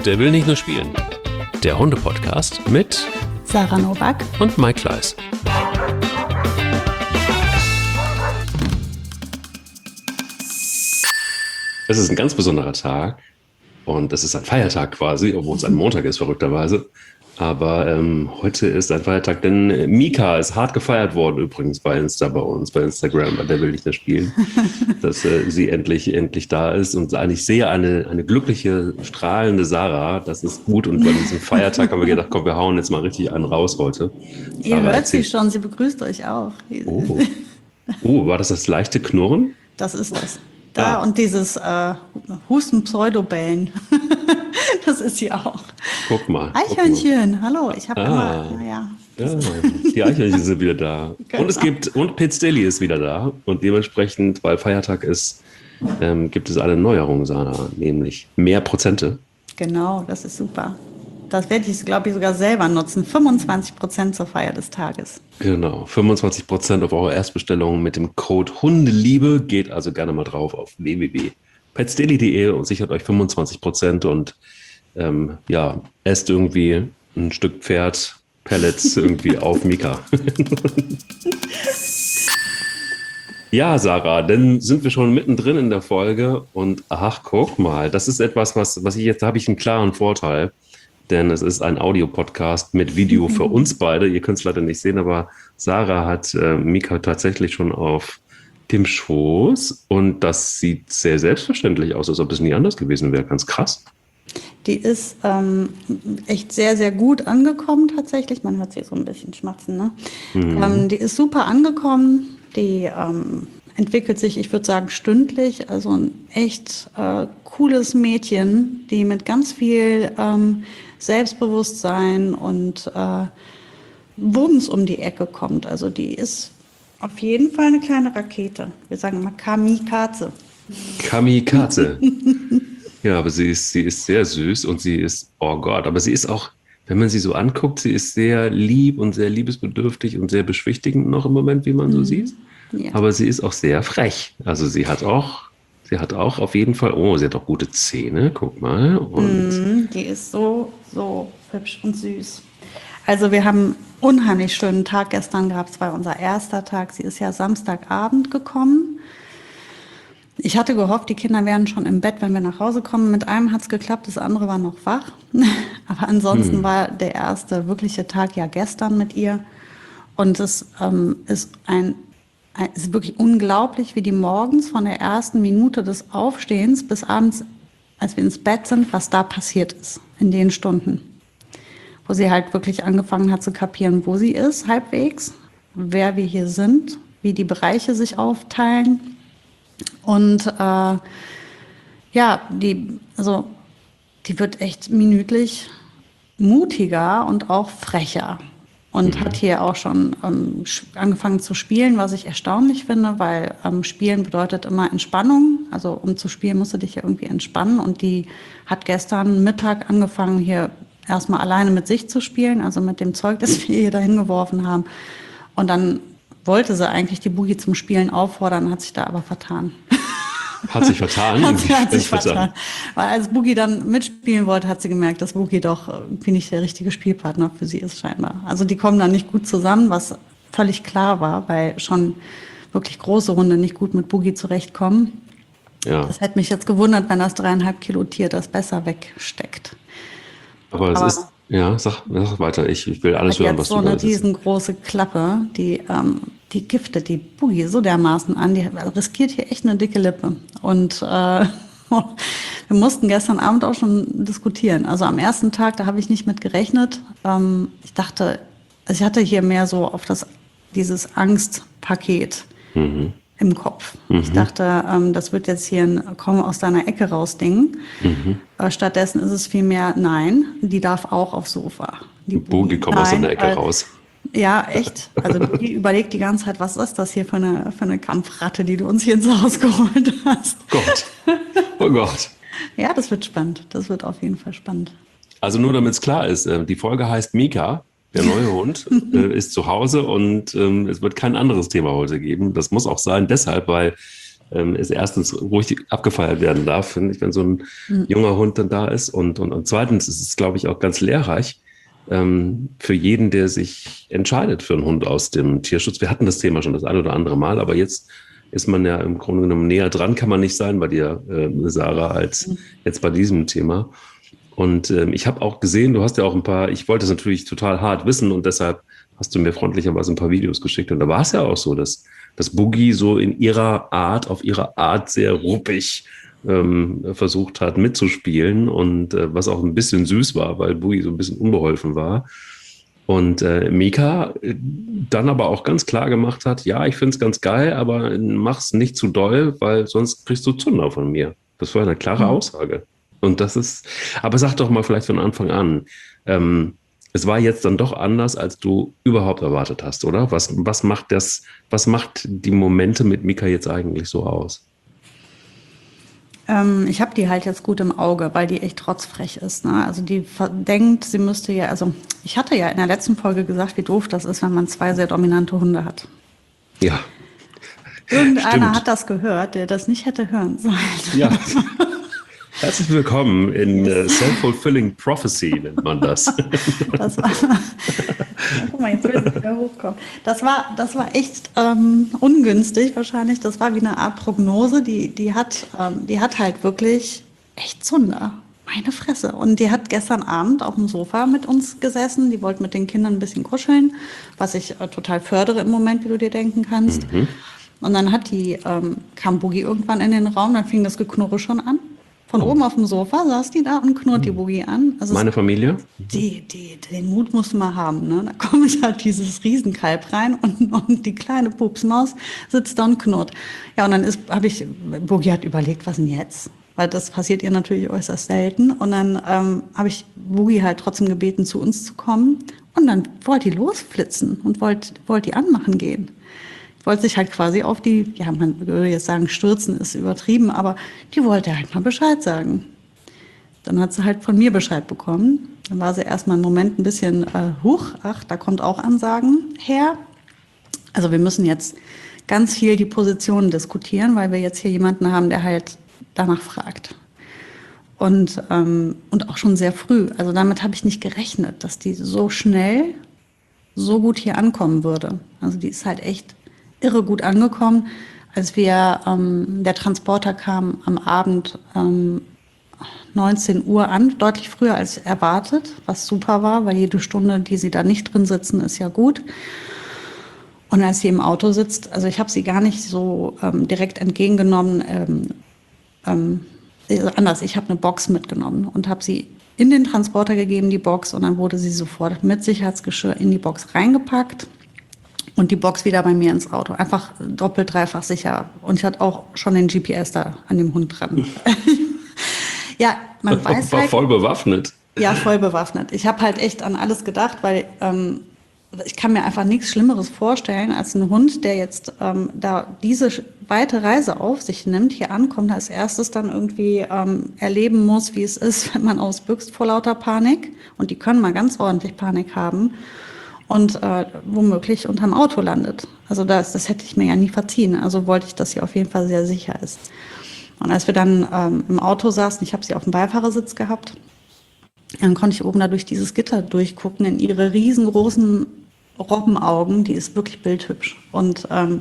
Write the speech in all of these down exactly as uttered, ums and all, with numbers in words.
Der will nicht nur spielen. Der Hunde-Podcast mit Sarah Nowak und Mike Kleiss. Es ist ein ganz besonderer Tag und es ist ein Feiertag quasi, obwohl es ein Montag ist, verrückterweise. Aber ähm, heute ist ein Feiertag, denn Mika ist hart gefeiert worden übrigens bei Insta, bei uns, bei Instagram, bei Der will nicht mehr spielen, dass äh, sie endlich endlich da ist. Und ich sehe eine, eine glückliche, strahlende Sarah, das ist gut. Und bei diesem Feiertag haben wir gedacht, komm, wir hauen jetzt mal richtig einen raus heute. Ihr Aber hört erzähl- sie schon, sie begrüßt euch auch. Oh. oh, war das das leichte Knurren? Das ist das. Da Ah. und dieses äh, Husten-Pseudobellen. Das ist sie auch. Guck mal. Eichhörnchen, hallo. Ich habe Ah. immer, naja. Ja, die Eichhörnchen sind wieder da. Und es gibt, und Pizzdelli ist wieder da. Und dementsprechend, weil Feiertag ist, ähm, gibt es eine Neuerung, Sarah, nämlich mehr Prozente. Genau, das ist super. Das werde ich, glaube ich, sogar selber nutzen. fünfundzwanzig Prozent zur Feier des Tages. Genau, fünfundzwanzig Prozent auf eure Erstbestellung mit dem Code Hundeliebe. Geht also gerne mal drauf auf w w w punkt petzdeli punkt de und sichert euch fünfundzwanzig Prozent und ähm, ja, esst irgendwie ein Stück Pferd, Pellets irgendwie auf Mika. Ja, Sarah, dann sind wir schon mittendrin in der Folge und ach, guck mal, das ist etwas, was, was ich jetzt, da habe ich einen klaren Vorteil, denn es ist ein Audio-Podcast mit Video für uns beide. Ihr könnt es leider nicht sehen, aber Sarah hat äh, Mika tatsächlich schon auf dem Schoß und das sieht sehr selbstverständlich aus, als ob es nie anders gewesen wäre. Ganz krass. Die ist ähm, echt sehr, sehr gut angekommen tatsächlich. Man hört sie so ein bisschen schmatzen, ne? Mhm. Ähm, die ist super angekommen. Die ähm, entwickelt sich, ich würde sagen, stündlich. Also ein echt äh, cooles Mädchen, die mit ganz viel ähm, Selbstbewusstsein und äh, Wumms um die Ecke kommt. Also die ist auf jeden Fall eine kleine Rakete. Wir sagen immer Kamikaze. Kamikaze. Ja, aber sie ist, sie ist sehr süß und sie ist, oh Gott, aber sie ist auch, wenn man sie so anguckt, sie ist sehr lieb und sehr liebesbedürftig und sehr beschwichtigend noch im Moment, wie man so sieht. Ja. Aber sie ist auch sehr frech. Also sie hat auch, sie hat auch auf jeden Fall, oh, sie hat auch gute Zähne, guck mal. Und Mhm, die ist so, so hübsch und süß. Also wir haben einen unheimlich schönen Tag gestern gehabt. Es war unser erster Tag. Sie ist ja Samstagabend gekommen. Ich hatte gehofft, die Kinder wären schon im Bett, wenn wir nach Hause kommen. Mit einem hat es geklappt, das andere war noch wach. Aber ansonsten Hm. war der erste wirkliche Tag ja gestern mit ihr. Und es ähm, ist ein, ein es ist wirklich unglaublich, wie die morgens von der ersten Minute des Aufstehens bis abends, als wir ins Bett sind, was da passiert ist in den Stunden. Wo sie halt wirklich angefangen hat zu kapieren, wo sie ist, halbwegs, wer wir hier sind, wie die Bereiche sich aufteilen. Und äh, ja, die, also, die wird echt minütlich mutiger und auch frecher. Und hat hier auch schon ähm, sch- angefangen zu spielen, was ich erstaunlich finde, weil ähm, Spielen bedeutet immer Entspannung. Also um zu spielen, musst du dich ja irgendwie entspannen. Und die hat gestern Mittag angefangen, hier erstmal alleine mit sich zu spielen, also mit dem Zeug, das wir hier dahin geworfen haben. Und dann wollte sie eigentlich die Boogie zum Spielen auffordern, hat sich da aber vertan. hat sich vertan. Hat sie hat sich Vertan. vertan. Weil als Boogie dann mitspielen wollte, hat sie gemerkt, dass Boogie doch irgendwie nicht der richtige Spielpartner für sie ist scheinbar. Also die kommen dann nicht gut zusammen, was völlig klar war, weil schon wirklich große Hunde nicht gut mit Boogie zurechtkommen. Ja, Das hätte mich jetzt gewundert, wenn das dreieinhalb Kilo Tier das besser wegsteckt. aber es aber- ist, ja, sag, sag weiter, ich, ich will alles Hat hören, jetzt was so du eine alles sagst. riesengroße Klappe, die, ähm, die giftet die Boogie so dermaßen an, die riskiert hier echt eine dicke Lippe. Und äh, wir mussten gestern Abend auch schon diskutieren. Also am ersten Tag, da habe ich nicht mit gerechnet. Ähm, ich dachte, also ich hatte hier mehr so auf das, dieses Angstpaket Mhm. im Kopf. Ich dachte, ähm, das wird jetzt hier ein Komm aus deiner Ecke raus Ding. Mhm. Äh, stattdessen ist es vielmehr, nein, die darf auch aufs Sofa. Die Boogie kommt aus Nein, der Ecke weil- raus. Ja, echt. Also die überlegt die ganze Zeit, was ist das hier für eine, für eine Kampfratte, die du uns hier ins Haus geholt hast. Gott. Oh Gott. Ja, das wird spannend. Das wird auf jeden Fall spannend. Also nur damit es klar ist, äh, die Folge heißt Mika, der neue Hund, äh, ist zu Hause und ähm, es wird kein anderes Thema heute geben. Das muss auch sein, deshalb, weil ähm, ist erstens ruhig abgefeiert werden darf, finde ich, wenn so ein Mhm. junger Hund dann da ist. Und, und, und zweitens ist es, glaube ich, auch ganz lehrreich ähm, für jeden, der sich entscheidet für einen Hund aus dem Tierschutz. Wir hatten das Thema schon das ein oder andere Mal, aber jetzt ist man ja im Grunde genommen näher dran, kann man nicht sein bei dir, äh, Sarah, als jetzt bei diesem Thema. Und ähm, ich habe auch gesehen, du hast ja auch ein paar, ich wollte es natürlich total hart wissen und deshalb hast du mir freundlicherweise ein paar Videos geschickt. Und da war es ja auch so, dass, dass Boogie so in ihrer Art, auf ihre Art sehr ruppig ähm, versucht hat mitzuspielen und äh, was auch ein bisschen süß war, weil Boogie so ein bisschen unbeholfen war. Und äh, Mika äh, dann aber auch ganz klar gemacht hat, ja, ich finde es ganz geil, aber mach's nicht zu doll, weil sonst kriegst du Zunder von mir. Das war eine klare Mhm. Aussage. Und das ist, aber sag doch mal vielleicht von Anfang an, ähm, es war jetzt dann doch anders, als du überhaupt erwartet hast, oder? Was, was macht das, was macht die Momente mit Mika jetzt eigentlich so aus? Ähm, ich habe die halt jetzt gut im Auge, weil die echt trotzfrech ist. Ne? Also die ver- denkt, sie müsste ja, also ich hatte ja in der letzten Folge gesagt, wie doof das ist, wenn man zwei sehr dominante Hunde hat. Ja, Irgendeiner stimmt. hat das gehört, der das nicht hätte hören sollen. Ja, herzlich willkommen in äh, Yes. Self-Fulfilling Prophecy, nennt man das. Das war, guck mal, jetzt will sie wieder hochkommen. Das war, das war echt ähm, ungünstig wahrscheinlich. Das war wie eine Art Prognose. Die, die hat, ähm, die hat halt wirklich echt Zunder. Meine Fresse. Und die hat gestern Abend auf dem Sofa mit uns gesessen. Die wollte mit den Kindern ein bisschen kuscheln, was ich äh, total fördere im Moment, wie du dir denken kannst. Mhm. Und dann hat die, ähm, kam Boogie irgendwann in den Raum, dann fing das Geknurre schon an. Von Oh. oben auf dem Sofa saß die da und knurrt die Hm. Boogie an. Also es Meine Familie? die, die, den Mut musst du mal haben. Ne? Da kommt halt dieses Riesenkalb rein und, und die kleine Pupsmaus sitzt da und knurrt. Ja, und dann ist, habe ich, Boogie hat überlegt, was denn jetzt? Weil das passiert ihr natürlich äußerst selten. Und dann ähm, habe ich Boogie halt trotzdem gebeten, zu uns zu kommen. Und dann wollte die losflitzen und wollte wollt die anmachen gehen. Wollte sich halt quasi auf die, ja, man würde jetzt sagen, stürzen ist übertrieben, aber die wollte halt mal Bescheid sagen. Dann hat sie halt von mir Bescheid bekommen. Dann war sie erstmal einen Moment ein bisschen, äh, huch, ach, da kommt auch Ansagen her. Also wir müssen jetzt ganz viel die Positionen diskutieren, weil wir jetzt hier jemanden haben, der halt danach fragt. Und, ähm, und auch schon sehr früh. Also damit habe ich nicht gerechnet, dass die so schnell so gut hier ankommen würde. Also die ist halt echt irre gut angekommen. Als wir, ähm, der Transporter kam am Abend ähm, neunzehn Uhr an, deutlich früher als erwartet, was super war, weil jede Stunde, die sie da nicht drin sitzen, ist ja gut. Und als sie im Auto sitzt, also ich habe sie gar nicht so ähm, direkt entgegengenommen, ähm, ähm, also anders, ich habe eine Box mitgenommen und habe sie in den Transporter gegeben, die Box, und dann wurde sie sofort mit Sicherheitsgeschirr in die Box reingepackt und die Box wieder bei mir ins Auto. Einfach doppelt, dreifach sicher. Und ich hatte auch schon den G P S da an dem Hund dran. Ja, man weiß War halt, voll bewaffnet. ja, voll bewaffnet. Ich habe halt echt an alles gedacht, weil ähm, ich kann mir einfach nichts Schlimmeres vorstellen, als ein Hund, der jetzt ähm, da diese sch- weite Reise auf sich nimmt, hier ankommt, als erstes dann irgendwie ähm, erleben muss, wie es ist, wenn man ausbüchst vor lauter Panik. Und die können mal ganz ordentlich Panik haben und äh, womöglich unterm Auto landet. Also das, das hätte ich mir ja nie verziehen. Also wollte ich, dass sie auf jeden Fall sehr sicher ist. Und als wir dann ähm, im Auto saßen, ich habe sie auf dem Beifahrersitz gehabt, dann konnte ich oben da durch dieses Gitter durchgucken in ihre riesengroßen Robbenaugen. Die ist wirklich bildhübsch. Und ähm,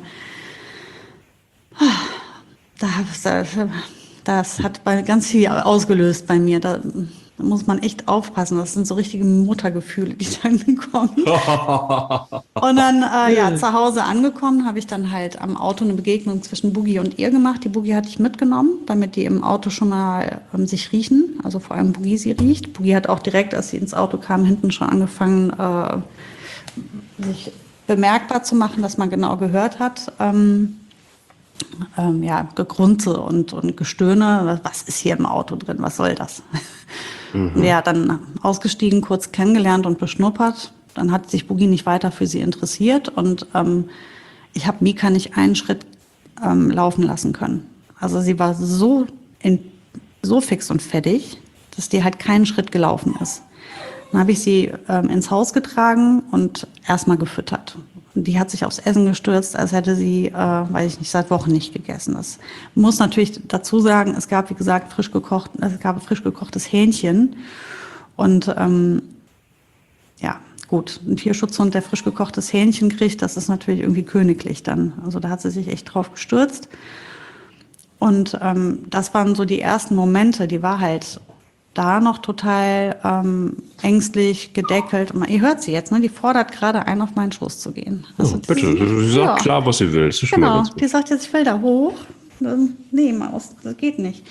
da, das, das hat bei, ganz viel ausgelöst bei mir. Da, da muss man echt aufpassen. Das sind so richtige Muttergefühle, die dann kommen. Und dann, äh, ja, zu Hause angekommen, habe ich dann halt am Auto eine Begegnung zwischen Boogie und ihr gemacht. Die Boogie hatte ich mitgenommen, damit die im Auto schon mal ähm, sich riechen. Also vor allem Boogie sie riecht. Boogie hat auch direkt, als sie ins Auto kam, hinten schon angefangen, äh, sich bemerkbar zu machen, dass man genau gehört hat. Ähm, ähm, ja, Gegrunze und, und Gestöhne. Was ist hier im Auto drin? Was soll das? Mhm. Ja, dann ausgestiegen, kurz kennengelernt und beschnuppert. Dann hat sich Boogie nicht weiter für sie interessiert und ähm, ich habe Mika nicht einen Schritt ähm, laufen lassen können. Also sie war so, in, so fix und fertig, dass die halt keinen Schritt gelaufen ist. Dann habe ich sie ähm, ins Haus getragen und erstmal gefüttert. die hat sich aufs Essen gestürzt, als hätte sie, äh, weiß ich nicht, seit Wochen nicht gegessen. Das muss natürlich dazu sagen, es gab, wie gesagt, frisch gekocht, es gab frisch gekochtes Hähnchen. Und ähm, ja, gut, ein Tierschutzhund, der frisch gekochtes Hähnchen kriegt, das ist natürlich irgendwie königlich dann. Also da hat sie sich echt drauf gestürzt. Und ähm, das waren so die ersten Momente, die war halt da noch total ähm, ängstlich, gedeckelt. Und ihr hört sie jetzt, ne? Die fordert gerade ein, auf meinen Schoß zu gehen. Also Oh, bitte, sie sagt ja, klar, was sie will. Das ist schon mal genau, ganz gut. die sagt jetzt, ich will da hoch. Ähm, Nee, Maus, das geht nicht.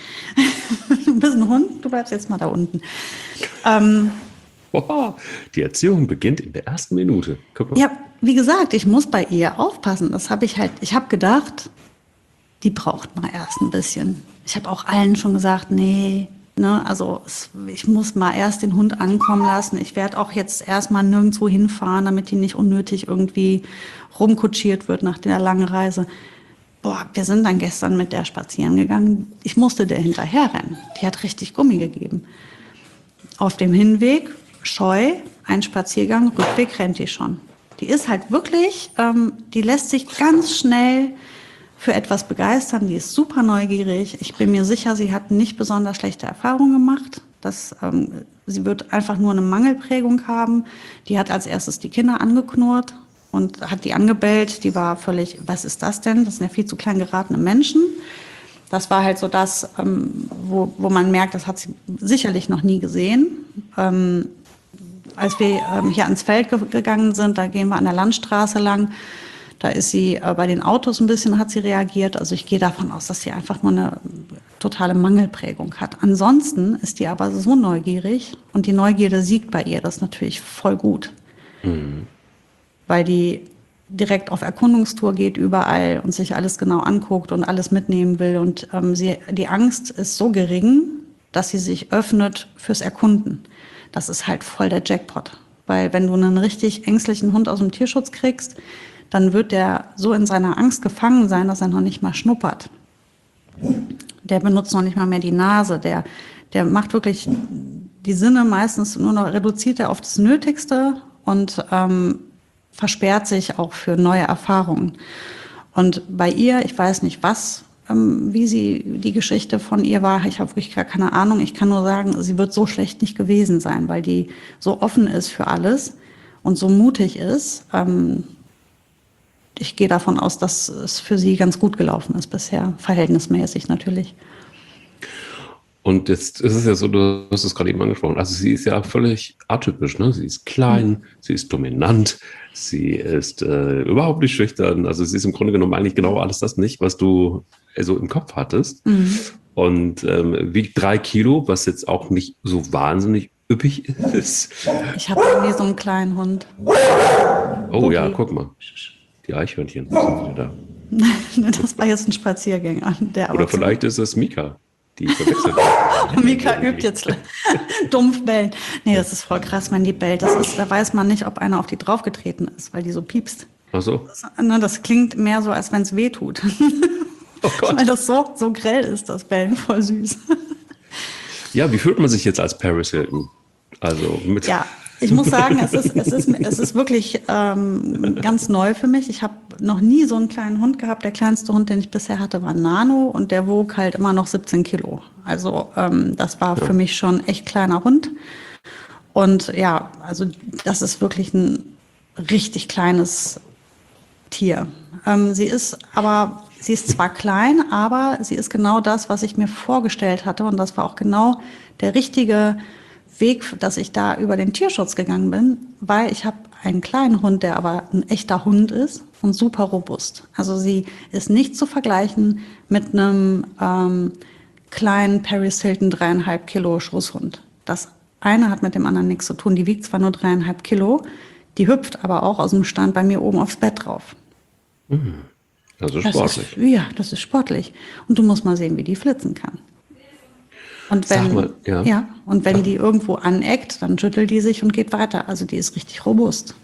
Du bist ein Hund, du bleibst jetzt mal da unten. Ähm, Wow, die Erziehung beginnt in der ersten Minute. Guck mal. ja, wie gesagt, ich muss bei ihr aufpassen. Das habe ich halt, ich habe gedacht, die braucht mal erst ein bisschen. Ich habe auch allen schon gesagt, nee, ne, also es, ich muss mal erst den Hund ankommen lassen. Ich werde auch jetzt erstmal nirgendwo hinfahren, damit die nicht unnötig irgendwie rumkutschiert wird nach der langen Reise. Boah, wir sind dann gestern mit der spazieren gegangen. Ich musste der hinterherrennen. Die hat richtig Gummi gegeben. Auf dem Hinweg, scheu, ein Spaziergang, Rückweg rennt die schon. Die ist halt wirklich, ähm, die lässt sich ganz schnell für etwas begeistern. Die ist super neugierig. Ich bin mir sicher, sie hat nicht besonders schlechte Erfahrungen gemacht. Das, ähm, sie wird einfach nur eine Mangelprägung haben. Die hat als erstes die Kinder angeknurrt und hat die angebellt. Die war völlig, was ist das denn? Das sind ja viel zu klein geratene Menschen. Das war halt so das, ähm, wo, wo man merkt, das hat sie sicherlich noch nie gesehen. Ähm, als wir ähm, hier ans Feld ge- gegangen sind, da gehen wir an der Landstraße lang, da ist sie äh, bei den Autos ein bisschen, hat sie reagiert. Also ich gehe davon aus, dass sie einfach nur eine totale Mangelprägung hat. Ansonsten ist die aber so neugierig und die Neugierde siegt bei ihr. Das ist natürlich voll gut. Mhm. Weil die direkt auf Erkundungstour geht überall und sich alles genau anguckt und alles mitnehmen will. Und ähm, sie, die Angst ist so gering, dass sie sich öffnet fürs Erkunden. Das ist halt voll der Jackpot. Weil wenn du einen richtig ängstlichen Hund aus dem Tierschutz kriegst, dann wird der so in seiner Angst gefangen sein, dass er noch nicht mal schnuppert. Der benutzt noch nicht mal mehr die Nase. Der, der macht wirklich die Sinne meistens nur noch, reduziert er auf das Nötigste und ähm, versperrt sich auch für neue Erfahrungen. Und bei ihr, ich weiß nicht was, ähm, wie sie die Geschichte von ihr war, ich habe wirklich gar keine Ahnung. Ich kann nur sagen, sie wird so schlecht nicht gewesen sein, weil die so offen ist für alles und so mutig ist. Ähm, ich gehe davon aus, dass es für sie ganz gut gelaufen ist bisher, verhältnismäßig natürlich. Und jetzt ist es ja so, du hast es gerade eben angesprochen, also sie ist ja völlig atypisch, ne? Sie ist klein, mhm. sie ist dominant, sie ist äh, überhaupt nicht schüchtern, also sie ist im Grunde genommen eigentlich genau alles das nicht, was du äh, so im Kopf hattest. Mhm. Und ähm, wiegt drei Kilo, was jetzt auch nicht so wahnsinnig üppig ist. Ich habe irgendwie so einen kleinen Hund. Oh okay. Ja, guck mal, die Eichhörnchen sind wieder da. Das war jetzt ein Spaziergänger. Der Oder vielleicht ist es Mika. Die verwechselt. Mika übt jetzt dumpf bellen. Nee, das ist voll krass, wenn die bellt. Das ist, da weiß man nicht, ob einer auf die draufgetreten ist, weil die so piepst. Ach so. Das, ne, das klingt mehr so, als wenn es weh tut. Oh Gott. Weil das so, so grell ist, das Bellen, voll süß. Ja, wie fühlt man sich jetzt als Paris Hilton? Also mit ja, ich muss sagen, es ist, es ist, es ist wirklich ähm, ganz neu für mich. Ich habe noch nie so einen kleinen Hund gehabt. Der kleinste Hund, den ich bisher hatte, war Nano und der wog halt immer noch siebzehn Kilo. Also ähm, das war ja. für mich schon echt kleiner Hund. Und ja, also das ist wirklich ein richtig kleines Tier. Ähm, sie ist aber, sie ist zwar klein, aber sie ist genau das, was ich mir vorgestellt hatte. Und das war auch genau der richtige Weg, dass ich da über den Tierschutz gegangen bin, weil ich habe einen kleinen Hund, der aber ein echter Hund ist und super robust. Also sie ist nicht zu vergleichen mit einem ähm, kleinen Paris Hilton dreieinhalb Kilo Schusshund. Das eine hat mit dem anderen nichts zu tun. Die wiegt zwar nur dreieinhalb Kilo, die hüpft aber auch aus dem Stand bei mir oben aufs Bett drauf. Also sportlich. Das ist, ja, das ist sportlich. Und du musst mal sehen, wie die flitzen kann. Und wenn, Sag mal, ja. ja, und wenn die irgendwo aneckt, dann schüttelt die sich und geht weiter. Also die ist richtig robust.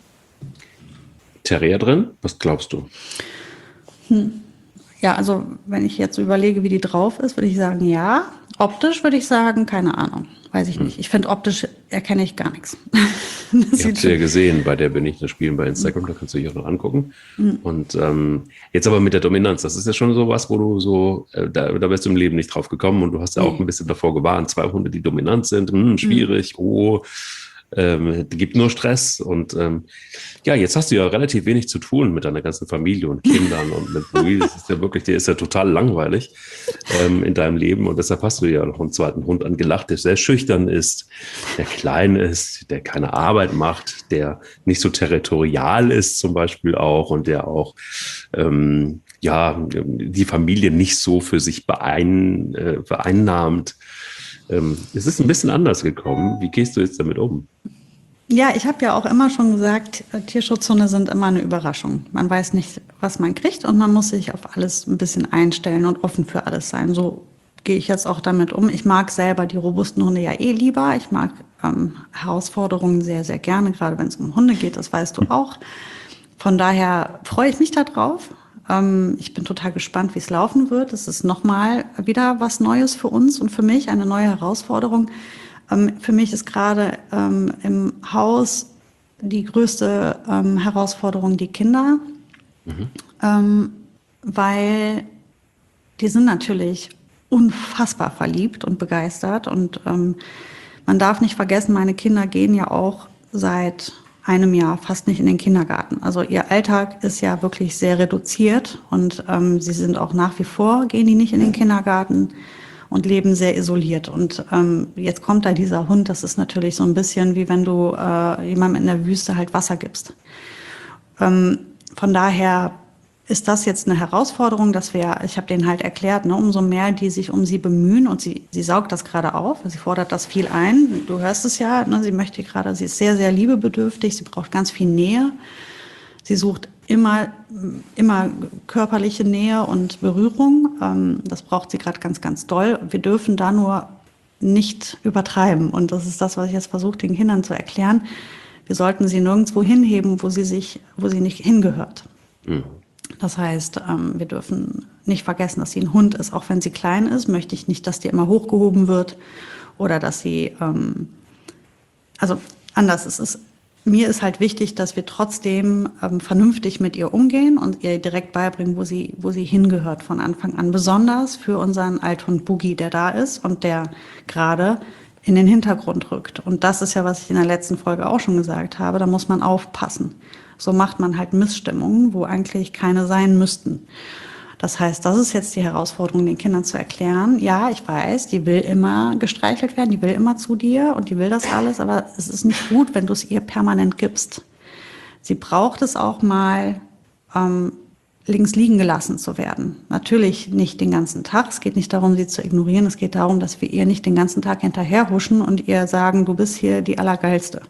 Terrier drin? Was glaubst du? Hm. Ja, also wenn ich jetzt überlege, wie die drauf ist, würde ich sagen, ja. Optisch würde ich sagen, keine Ahnung, weiß ich nicht. Ich finde, optisch erkenne ich gar nichts. Das Ich habe sieht sie ja schon, gesehen bei der Bin ich das Spielen bei Instagram, da kannst du dich auch noch angucken. Und ähm, jetzt aber mit der Dominanz, das ist ja schon so was, wo du so, äh, da, da bist du im Leben nicht drauf gekommen und du hast ja auch nee. ein bisschen davor gewarnt, zwei Hunde, die dominant sind, hm, schwierig, oh, ähm, gibt nur Stress. Und ähm, ja, jetzt hast du ja relativ wenig zu tun mit deiner ganzen Familie und Kindern und mit Louis. Das ist ja wirklich, der ist ja total langweilig ähm, in deinem Leben. Und deshalb hast du ja noch einen zweiten Hund angelacht, der sehr schüchtern ist, der klein ist, der keine Arbeit macht, der nicht so territorial ist zum Beispiel auch und der auch ähm, ja, die Familie nicht so für sich beein, äh, vereinnahmt. Ähm, es ist ein bisschen anders gekommen. Wie gehst du jetzt damit um? Ja, ich habe ja auch immer schon gesagt, äh, Tierschutzhunde sind immer eine Überraschung. Man weiß nicht, was man kriegt und man muss sich auf alles ein bisschen einstellen und offen für alles sein. So gehe ich jetzt auch damit um. Ich mag selber die robusten Hunde ja eh lieber. Ich mag ähm, Herausforderungen sehr, sehr gerne, gerade wenn es um Hunde geht, das weißt du auch. Von daher freue ich mich da drauf. Ähm, ich bin total gespannt, wie es laufen wird. Es ist nochmal wieder was Neues für uns und für mich, eine neue Herausforderung. Ähm, für mich ist gerade ähm, im Haus die größte ähm, Herausforderung die Kinder, ähm, weil die sind natürlich unfassbar verliebt und begeistert. Und ähm, man darf nicht vergessen, meine Kinder gehen ja auch seit einem Jahr fast nicht in den Kindergarten. Also ihr Alltag ist ja wirklich sehr reduziert und ähm, sie sind auch nach wie vor, gehen die nicht in den Kindergarten und leben sehr isoliert. Und ähm, jetzt kommt da dieser Hund, das ist natürlich so ein bisschen wie wenn du äh, jemandem in der Wüste halt Wasser gibst. Ähm, von daher ist das jetzt eine Herausforderung, dass wir, ich habe denen halt erklärt, ne, umso mehr die sich um sie bemühen und sie, sie saugt das gerade auf, sie fordert das viel ein. Du hörst es ja, ne, sie möchte gerade, sie ist sehr, sehr liebebedürftig, sie braucht ganz viel Nähe. Sie sucht immer, immer körperliche Nähe und Berührung. Ähm, das braucht sie gerade ganz, ganz doll. Wir dürfen da nur nicht übertreiben. Und das ist das, was ich jetzt versuche, den Kindern zu erklären. Wir sollten sie nirgendwo hinheben, wo sie sich, wo sie nicht hingehört. Mhm. Das heißt, ähm, wir dürfen nicht vergessen, dass sie ein Hund ist. Auch wenn sie klein ist, möchte ich nicht, dass die immer hochgehoben wird oder dass sie, ähm, also anders, es ist, mir ist halt wichtig, dass wir trotzdem ähm, vernünftig mit ihr umgehen und ihr direkt beibringen, wo sie, wo sie hingehört von Anfang an. Besonders für unseren Althund Boogie, der da ist und der gerade in den Hintergrund rückt. Und das ist ja, was ich in der letzten Folge auch schon gesagt habe, da muss man aufpassen. So macht man halt Missstimmungen, wo eigentlich keine sein müssten. Das heißt, das ist jetzt die Herausforderung, den Kindern zu erklären. Ja, ich weiß, die will immer gestreichelt werden, die will immer zu dir und die will das alles, aber es ist nicht gut, wenn du es ihr permanent gibst. Sie braucht es auch mal, ähm, links liegen gelassen zu werden. Natürlich nicht den ganzen Tag. Es geht nicht darum, sie zu ignorieren. Es geht darum, dass wir ihr nicht den ganzen Tag hinterherhuschen und ihr sagen, du bist hier die Allergeilste.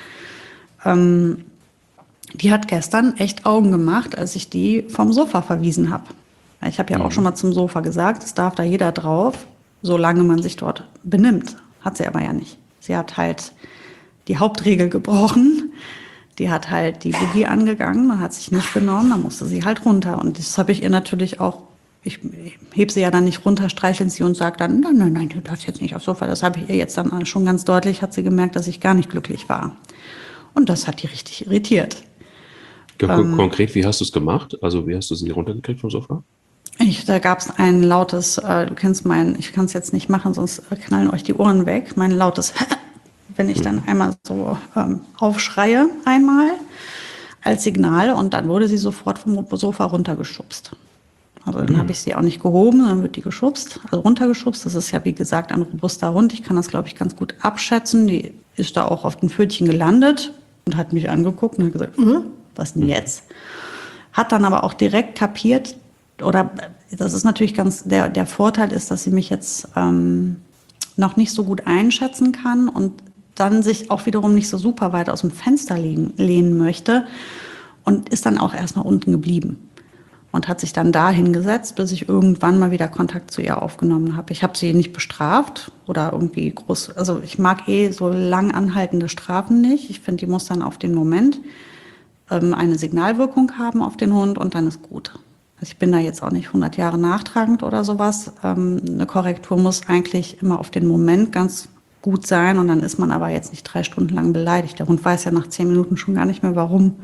Ähm, Die hat gestern echt Augen gemacht, als ich die vom Sofa verwiesen habe. Ich habe ja auch schon mal zum Sofa gesagt, es darf da jeder drauf, solange man sich dort benimmt. Hat sie aber ja nicht. Sie hat halt die Hauptregel gebrochen. Die hat halt die Boogie angegangen, man hat sich nicht genommen, dann musste sie halt runter. Und das habe ich ihr natürlich auch, ich heb sie ja dann nicht runter, streicheln sie und sage dann, nein, nein, nein, du darfst jetzt nicht aufs Sofa. Das habe ich ihr jetzt dann schon ganz deutlich, hat sie gemerkt, dass ich gar nicht glücklich war. Und das hat die richtig irritiert. Kon konkret, wie hast du es gemacht? Also wie hast du sie runtergekriegt vom Sofa? Ich, da gab es ein lautes, äh, du kennst mein, ich kann es jetzt nicht machen, sonst knallen euch die Ohren weg, mein lautes, wenn ich dann einmal so ähm, aufschreie einmal als Signal und dann wurde sie sofort vom Sofa runtergeschubst. Also dann habe ich sie auch nicht gehoben, dann wird die geschubst, also runtergeschubst. Das ist ja wie gesagt ein robuster Hund. Ich kann das, glaube ich, ganz gut abschätzen. Die ist da auch auf den Pfötchen gelandet und hat mich angeguckt und hat gesagt, äh, was denn jetzt? Hat dann aber auch direkt kapiert, oder das ist natürlich ganz, der, der Vorteil ist, dass sie mich jetzt ähm, noch nicht so gut einschätzen kann und dann sich auch wiederum nicht so super weit aus dem Fenster lehnen, lehnen möchte und ist dann auch erst nach unten geblieben und hat sich dann da hingesetzt, bis ich irgendwann mal wieder Kontakt zu ihr aufgenommen habe. Ich habe sie nicht bestraft oder irgendwie groß, also ich mag eh so lang anhaltende Strafen nicht. Ich finde, die muss dann auf den Moment ähm, eine Signalwirkung haben auf den Hund und dann ist gut. Also ich bin da jetzt auch nicht hundert Jahre nachtragend oder sowas. Ähm, eine Korrektur muss eigentlich immer auf den Moment ganz gut sein und dann ist man aber jetzt nicht drei Stunden lang beleidigt. Der Hund weiß ja nach zehn Minuten schon gar nicht mehr, warum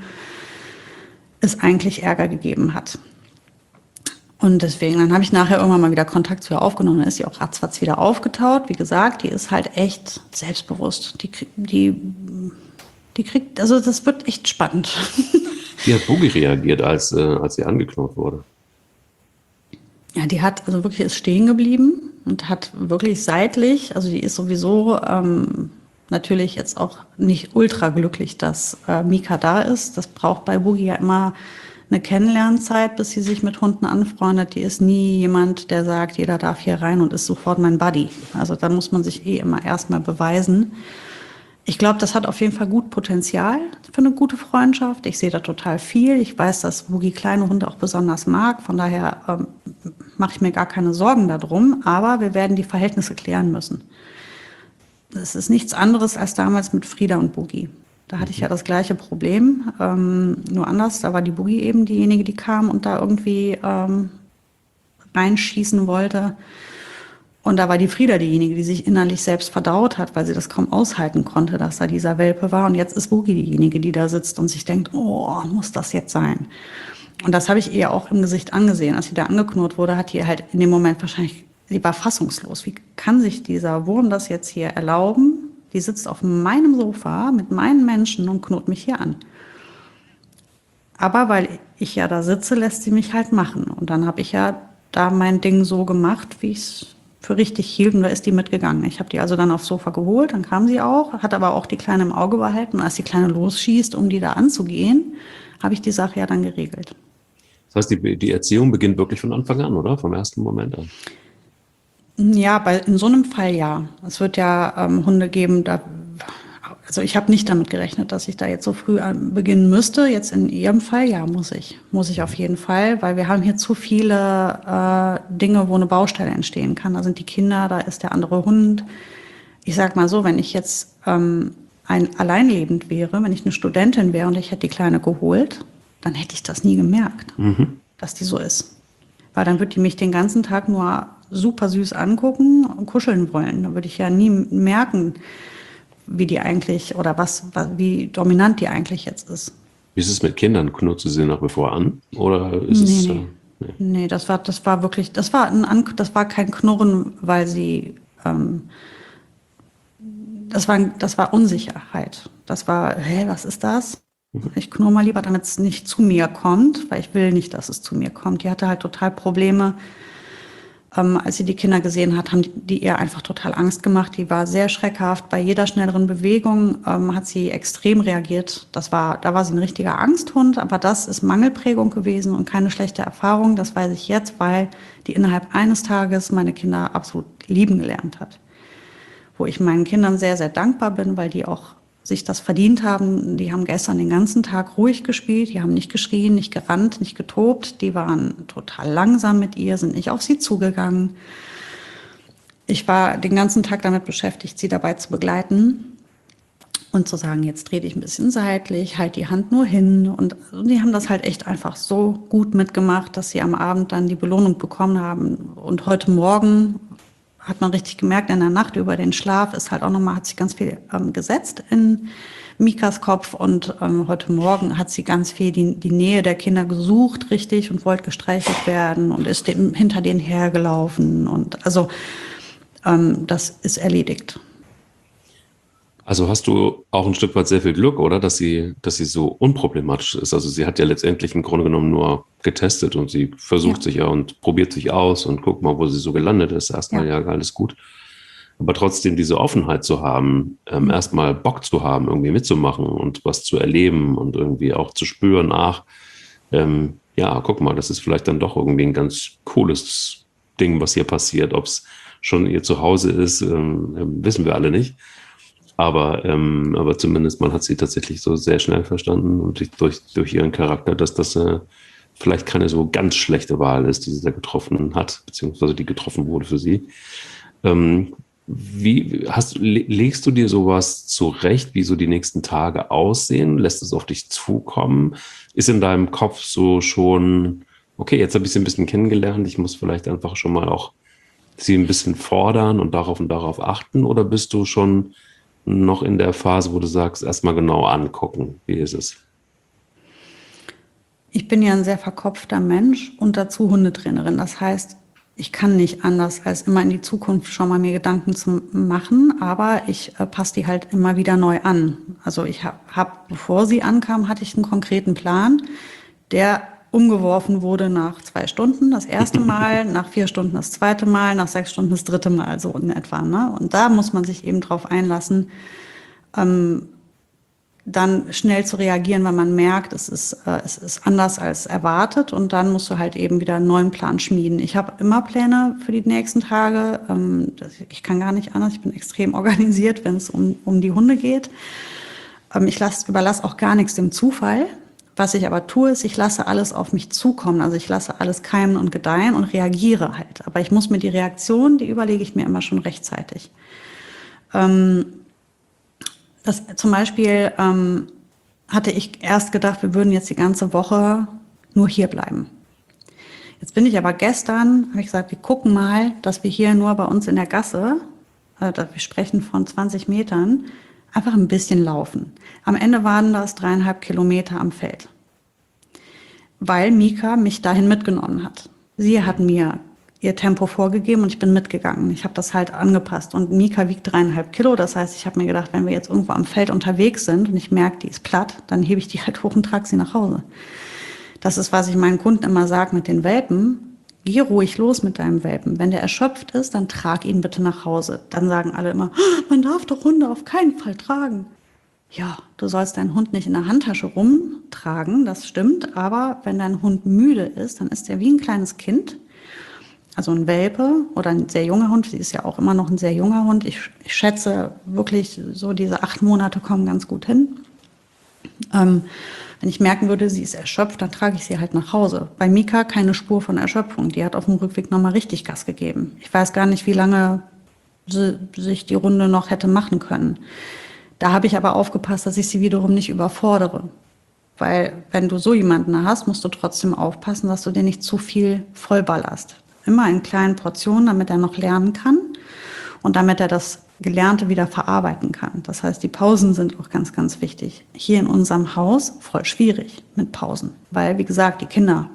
es eigentlich Ärger gegeben hat. Und deswegen, dann habe ich nachher irgendwann mal wieder Kontakt zu ihr aufgenommen. Dann ist sie auch ratzfatz wieder aufgetaut. Wie gesagt, die ist halt echt selbstbewusst. Die, die, die kriegt, also das wird echt spannend. Wie hat Boogie reagiert, als, äh, als sie angeknurrt wurde? Ja, die hat also wirklich ist stehen geblieben und hat wirklich seitlich, also die ist sowieso ähm, natürlich jetzt auch nicht ultra glücklich, dass äh, Mika da ist. Das braucht bei Boogie ja immer eine Kennenlernzeit, bis sie sich mit Hunden anfreundet. Die ist nie jemand, der sagt, jeder darf hier rein und ist sofort mein Buddy. Also da muss man sich eh immer erstmal beweisen. Ich glaube, das hat auf jeden Fall gut Potenzial für eine gute Freundschaft. Ich sehe da total viel. Ich weiß, dass Boogie kleine Hunde auch besonders mag. Von daher ähm, mache ich mir gar keine Sorgen darum. Aber wir werden die Verhältnisse klären müssen. Das ist nichts anderes als damals mit Frieda und Boogie. Da hatte ich ja das gleiche Problem, ähm, nur anders. Da war die Boogie eben diejenige, die kam und da irgendwie ähm, reinschießen wollte. Und da war die Frieda diejenige, die sich innerlich selbst verdaut hat, weil sie das kaum aushalten konnte, dass da dieser Welpe war. Und jetzt ist Boogie diejenige, die da sitzt und sich denkt, oh, muss das jetzt sein? Und das habe ich ihr auch im Gesicht angesehen. Als sie da angeknurrt wurde, hat die halt in dem Moment wahrscheinlich, sie war fassungslos. Wie kann sich dieser Wurm das jetzt hier erlauben? Die sitzt auf meinem Sofa mit meinen Menschen und knurrt mich hier an. Aber weil ich ja da sitze, lässt sie mich halt machen. Und dann habe ich ja da mein Ding so gemacht, wie ich es für richtig hielt. Und da ist die mitgegangen. Ich habe die also dann aufs Sofa geholt, dann kam sie auch, hat aber auch die Kleine im Auge behalten. Und als die Kleine losschießt, um die da anzugehen, habe ich die Sache ja dann geregelt. Das heißt, die, die Erziehung beginnt wirklich von Anfang an, oder? Vom ersten Moment an. Ja, bei, in so einem Fall ja. Es wird ja ähm, Hunde geben, da, also ich habe nicht damit gerechnet, dass ich da jetzt so früh an, beginnen müsste. Jetzt in Ihrem Fall, ja, muss ich. Muss ich auf jeden Fall, weil wir haben hier zu viele äh, Dinge, wo eine Baustelle entstehen kann. Da sind die Kinder, da ist der andere Hund. Ich sag mal so, wenn ich jetzt ähm, ein alleinlebend wäre, wenn ich eine Studentin wäre und ich hätte die Kleine geholt, dann hätte ich das nie gemerkt, mhm. dass die so ist. Weil dann würde die mich den ganzen Tag nur super süß angucken und kuscheln wollen. Da würde ich ja nie merken, wie die eigentlich oder was, wie dominant die eigentlich jetzt ist. Wie ist es mit Kindern? Knurrt du sie nach wie vor an? Oder ist nee, es. Nee, äh, nee. nee das, war, das war wirklich, das war, ein, das war kein Knurren, weil sie, ähm, das, war, das war Unsicherheit. Das war, hä, was ist das? Ich knurre mal lieber, damit es nicht zu mir kommt, weil ich will nicht, dass es zu mir kommt. Die hatte halt total Probleme. Ähm, als sie die Kinder gesehen hat, haben die, die ihr einfach total Angst gemacht. Die war sehr schreckhaft. Bei jeder schnelleren Bewegung ähm, hat sie extrem reagiert. Das war, da war sie ein richtiger Angsthund, aber das ist Mangelprägung gewesen und keine schlechte Erfahrung. Das weiß ich jetzt, weil die innerhalb eines Tages meine Kinder absolut lieben gelernt hat. Wo ich meinen Kindern sehr, sehr dankbar bin, weil die auch sich das verdient haben. Die haben gestern den ganzen Tag ruhig gespielt, die haben nicht geschrien, nicht gerannt, nicht getobt. Die waren total langsam mit ihr, sind nicht auf sie zugegangen. Ich war den ganzen Tag damit beschäftigt, sie dabei zu begleiten und zu sagen, jetzt dreh dich ein bisschen seitlich, halt die Hand nur hin. Und die haben das halt echt einfach so gut mitgemacht, dass sie am Abend dann die Belohnung bekommen haben. Und heute Morgen hat man richtig gemerkt, in der Nacht über den Schlaf ist halt auch nochmal, hat sich ganz viel ähm, gesetzt in Mikas Kopf und ähm, heute Morgen hat sie ganz viel die, die Nähe der Kinder gesucht, richtig, und wollte gestreichelt werden und ist dem, hinter denen hergelaufen und also ähm, das ist erledigt. Also hast du auch ein Stück weit sehr viel Glück, oder? Dass sie, dass sie so unproblematisch ist. Also sie hat ja letztendlich im Grunde genommen nur getestet und sie versucht ja. sich ja und probiert sich aus und guckt mal, wo sie so gelandet ist. Erstmal ja, ja alles gut. Aber trotzdem diese Offenheit zu haben, ähm, mhm. erstmal Bock zu haben, irgendwie mitzumachen und was zu erleben und irgendwie auch zu spüren, ach, ähm, ja, guck mal, das ist vielleicht dann doch irgendwie ein ganz cooles Ding, was hier passiert. Ob es schon ihr Zuhause ist, ähm, wissen wir alle nicht. Aber, ähm, aber zumindest man hat sie tatsächlich so sehr schnell verstanden und durch, durch ihren Charakter, dass das äh, vielleicht keine so ganz schlechte Wahl ist, die sie da getroffen hat, beziehungsweise die getroffen wurde für sie. Ähm, wie hast, legst du dir sowas zurecht, wie so die nächsten Tage aussehen? Lässt es auf dich zukommen? Ist in deinem Kopf so schon, okay, jetzt habe ich sie ein bisschen kennengelernt, ich muss vielleicht einfach schon mal auch sie ein bisschen fordern und darauf und darauf achten? Oder bist du schon noch in der Phase, wo du sagst, erstmal genau angucken, wie ist es? Ich bin ja ein sehr verkopfter Mensch und dazu Hundetrainerin. Das heißt, ich kann nicht anders, als immer in die Zukunft schon mal mir Gedanken zu machen, aber ich äh, passe die halt immer wieder neu an. Also ich habe, hab, bevor sie ankam, hatte ich einen konkreten Plan, der umgeworfen wurde nach zwei Stunden das erste Mal, nach vier Stunden das zweite Mal, nach sechs Stunden das dritte Mal, so in etwa. Ne? Und da muss man sich eben drauf einlassen, ähm, dann schnell zu reagieren, wenn man merkt, es ist, äh, es ist anders als erwartet, und dann musst du halt eben wieder einen neuen Plan schmieden. Ich habe immer Pläne für die nächsten Tage. Ähm, das, ich kann gar nicht anders. Ich bin extrem organisiert, wenn es um, um die Hunde geht. Ähm, ich lass, überlasse auch gar nichts dem Zufall. Was ich aber tue, ist, ich lasse alles auf mich zukommen. Also ich lasse alles keimen und gedeihen und reagiere halt. Aber ich muss mir die Reaktion, die überlege ich mir immer schon rechtzeitig. Ähm, Das, zum Beispiel ähm, hatte ich erst gedacht, wir würden jetzt die ganze Woche nur hier bleiben. Jetzt bin ich aber gestern, habe ich gesagt, wir gucken mal, dass wir hier nur bei uns in der Gasse, äh, wir sprechen von zwanzig Metern, einfach ein bisschen laufen. Am Ende waren das dreieinhalb Kilometer am Feld, weil Mika mich dahin mitgenommen hat. Sie hat mir ihr Tempo vorgegeben und ich bin mitgegangen. Ich habe das halt angepasst. Und Mika wiegt dreieinhalb Kilo. Das heißt, ich habe mir gedacht, wenn wir jetzt irgendwo am Feld unterwegs sind und ich merke, die ist platt, dann hebe ich die halt hoch und trage sie nach Hause. Das ist, was ich meinen Kunden immer sage mit den Welpen. Geh ruhig los mit deinem Welpen. Wenn der erschöpft ist, dann trag ihn bitte nach Hause. Dann sagen alle immer, man darf doch Hunde auf keinen Fall tragen. Ja, du sollst deinen Hund nicht in der Handtasche rumtragen, das stimmt. Aber wenn dein Hund müde ist, dann ist er wie ein kleines Kind. Also ein Welpe oder ein sehr junger Hund, sie ist ja auch immer noch ein sehr junger Hund. Ich, ich schätze wirklich, so diese acht Monate kommen ganz gut hin. Ähm, wenn ich merken würde, sie ist erschöpft, dann trage ich sie halt nach Hause. Bei Mika keine Spur von Erschöpfung. Die hat auf dem Rückweg nochmal richtig Gas gegeben. Ich weiß gar nicht, wie lange sie sich die Runde noch hätte machen können. Da habe ich aber aufgepasst, dass ich sie wiederum nicht überfordere. Weil wenn du so jemanden hast, musst du trotzdem aufpassen, dass du dir nicht zu viel vollballerst. Immer in kleinen Portionen, damit er noch lernen kann und damit er das Gelernte wieder verarbeiten kann. Das heißt, die Pausen sind auch ganz, ganz wichtig. Hier in unserem Haus voll schwierig mit Pausen, weil, wie gesagt, die Kinder.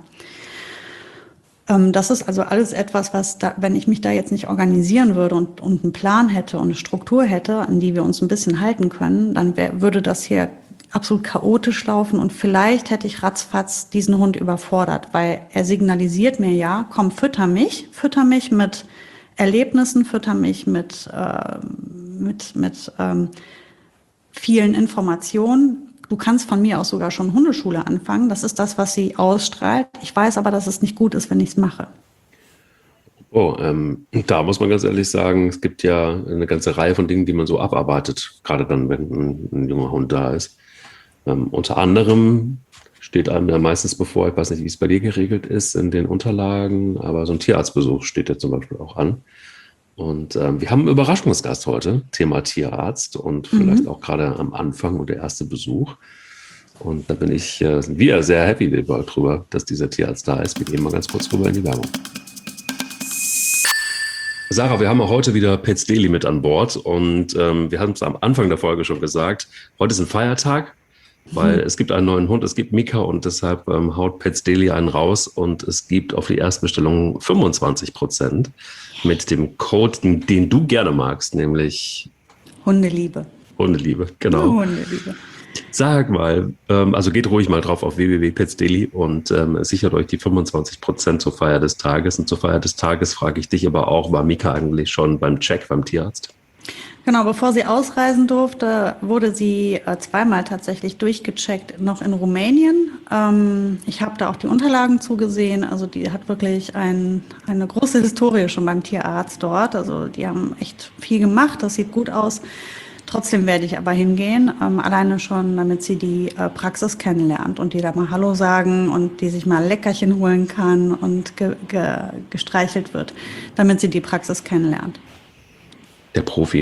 Ähm, das ist also alles etwas, was, da, wenn ich mich da jetzt nicht organisieren würde und, und einen Plan hätte und eine Struktur hätte, an die wir uns ein bisschen halten können, dann wär, würde das hier absolut chaotisch laufen und vielleicht hätte ich ratzfatz diesen Hund überfordert, weil er signalisiert mir ja, komm, fütter mich, fütter mich mit Erlebnissen, fütter mich mit, äh, mit, mit ähm, vielen Informationen. Du kannst von mir aus sogar schon Hundeschule anfangen, das ist das, was sie ausstrahlt. Ich weiß aber, dass es nicht gut ist, wenn ich es mache. Oh, ähm, da muss man ganz ehrlich sagen, es gibt ja eine ganze Reihe von Dingen, die man so abarbeitet, gerade dann, wenn ein, ein junger Hund da ist. Ähm, unter anderem steht einem ja meistens bevor, ich weiß nicht, wie es bei dir geregelt ist in den Unterlagen, aber so ein Tierarztbesuch steht ja zum Beispiel auch an. Und ähm, wir haben einen Überraschungsgast heute, Thema Tierarzt und vielleicht Mhm. auch gerade am Anfang und der erste Besuch. Und da bin ich, äh, sind wir sehr happy darüber, dass dieser Tierarzt da ist. Wir gehen mal ganz kurz rüber in die Werbung. Sarah, wir haben auch heute wieder Pets Daily mit an Bord und ähm, wir haben es am Anfang der Folge schon gesagt, heute ist ein Feiertag, weil es gibt einen neuen Hund, es gibt Mika und deshalb ähm, haut Pets Daily einen raus und es gibt auf die Erstbestellung fünfundzwanzig Prozent mit dem Code, den, den du gerne magst, nämlich Hundeliebe. Hundeliebe, genau. Hundeliebe. Sag mal, ähm, also geht ruhig mal drauf auf w w w punkt pets daily und ähm, sichert euch die fünfundzwanzig Prozent zur Feier des Tages. Und zur Feier des Tages frage ich dich aber auch, war Mika eigentlich schon beim Check beim Tierarzt? Genau, bevor sie ausreisen durfte, wurde sie äh, zweimal tatsächlich durchgecheckt, noch in Rumänien. Ähm, ich habe da auch die Unterlagen zugesehen. Also die hat wirklich ein, eine große Historie schon beim Tierarzt dort. Also die haben echt viel gemacht, das sieht gut aus. Trotzdem werde ich aber hingehen, ähm, alleine schon, damit sie die äh, Praxis kennenlernt und die da mal Hallo sagen und die sich mal ein Leckerchen holen kann und ge ge gestreichelt wird, damit sie die Praxis kennenlernt. Der Profi.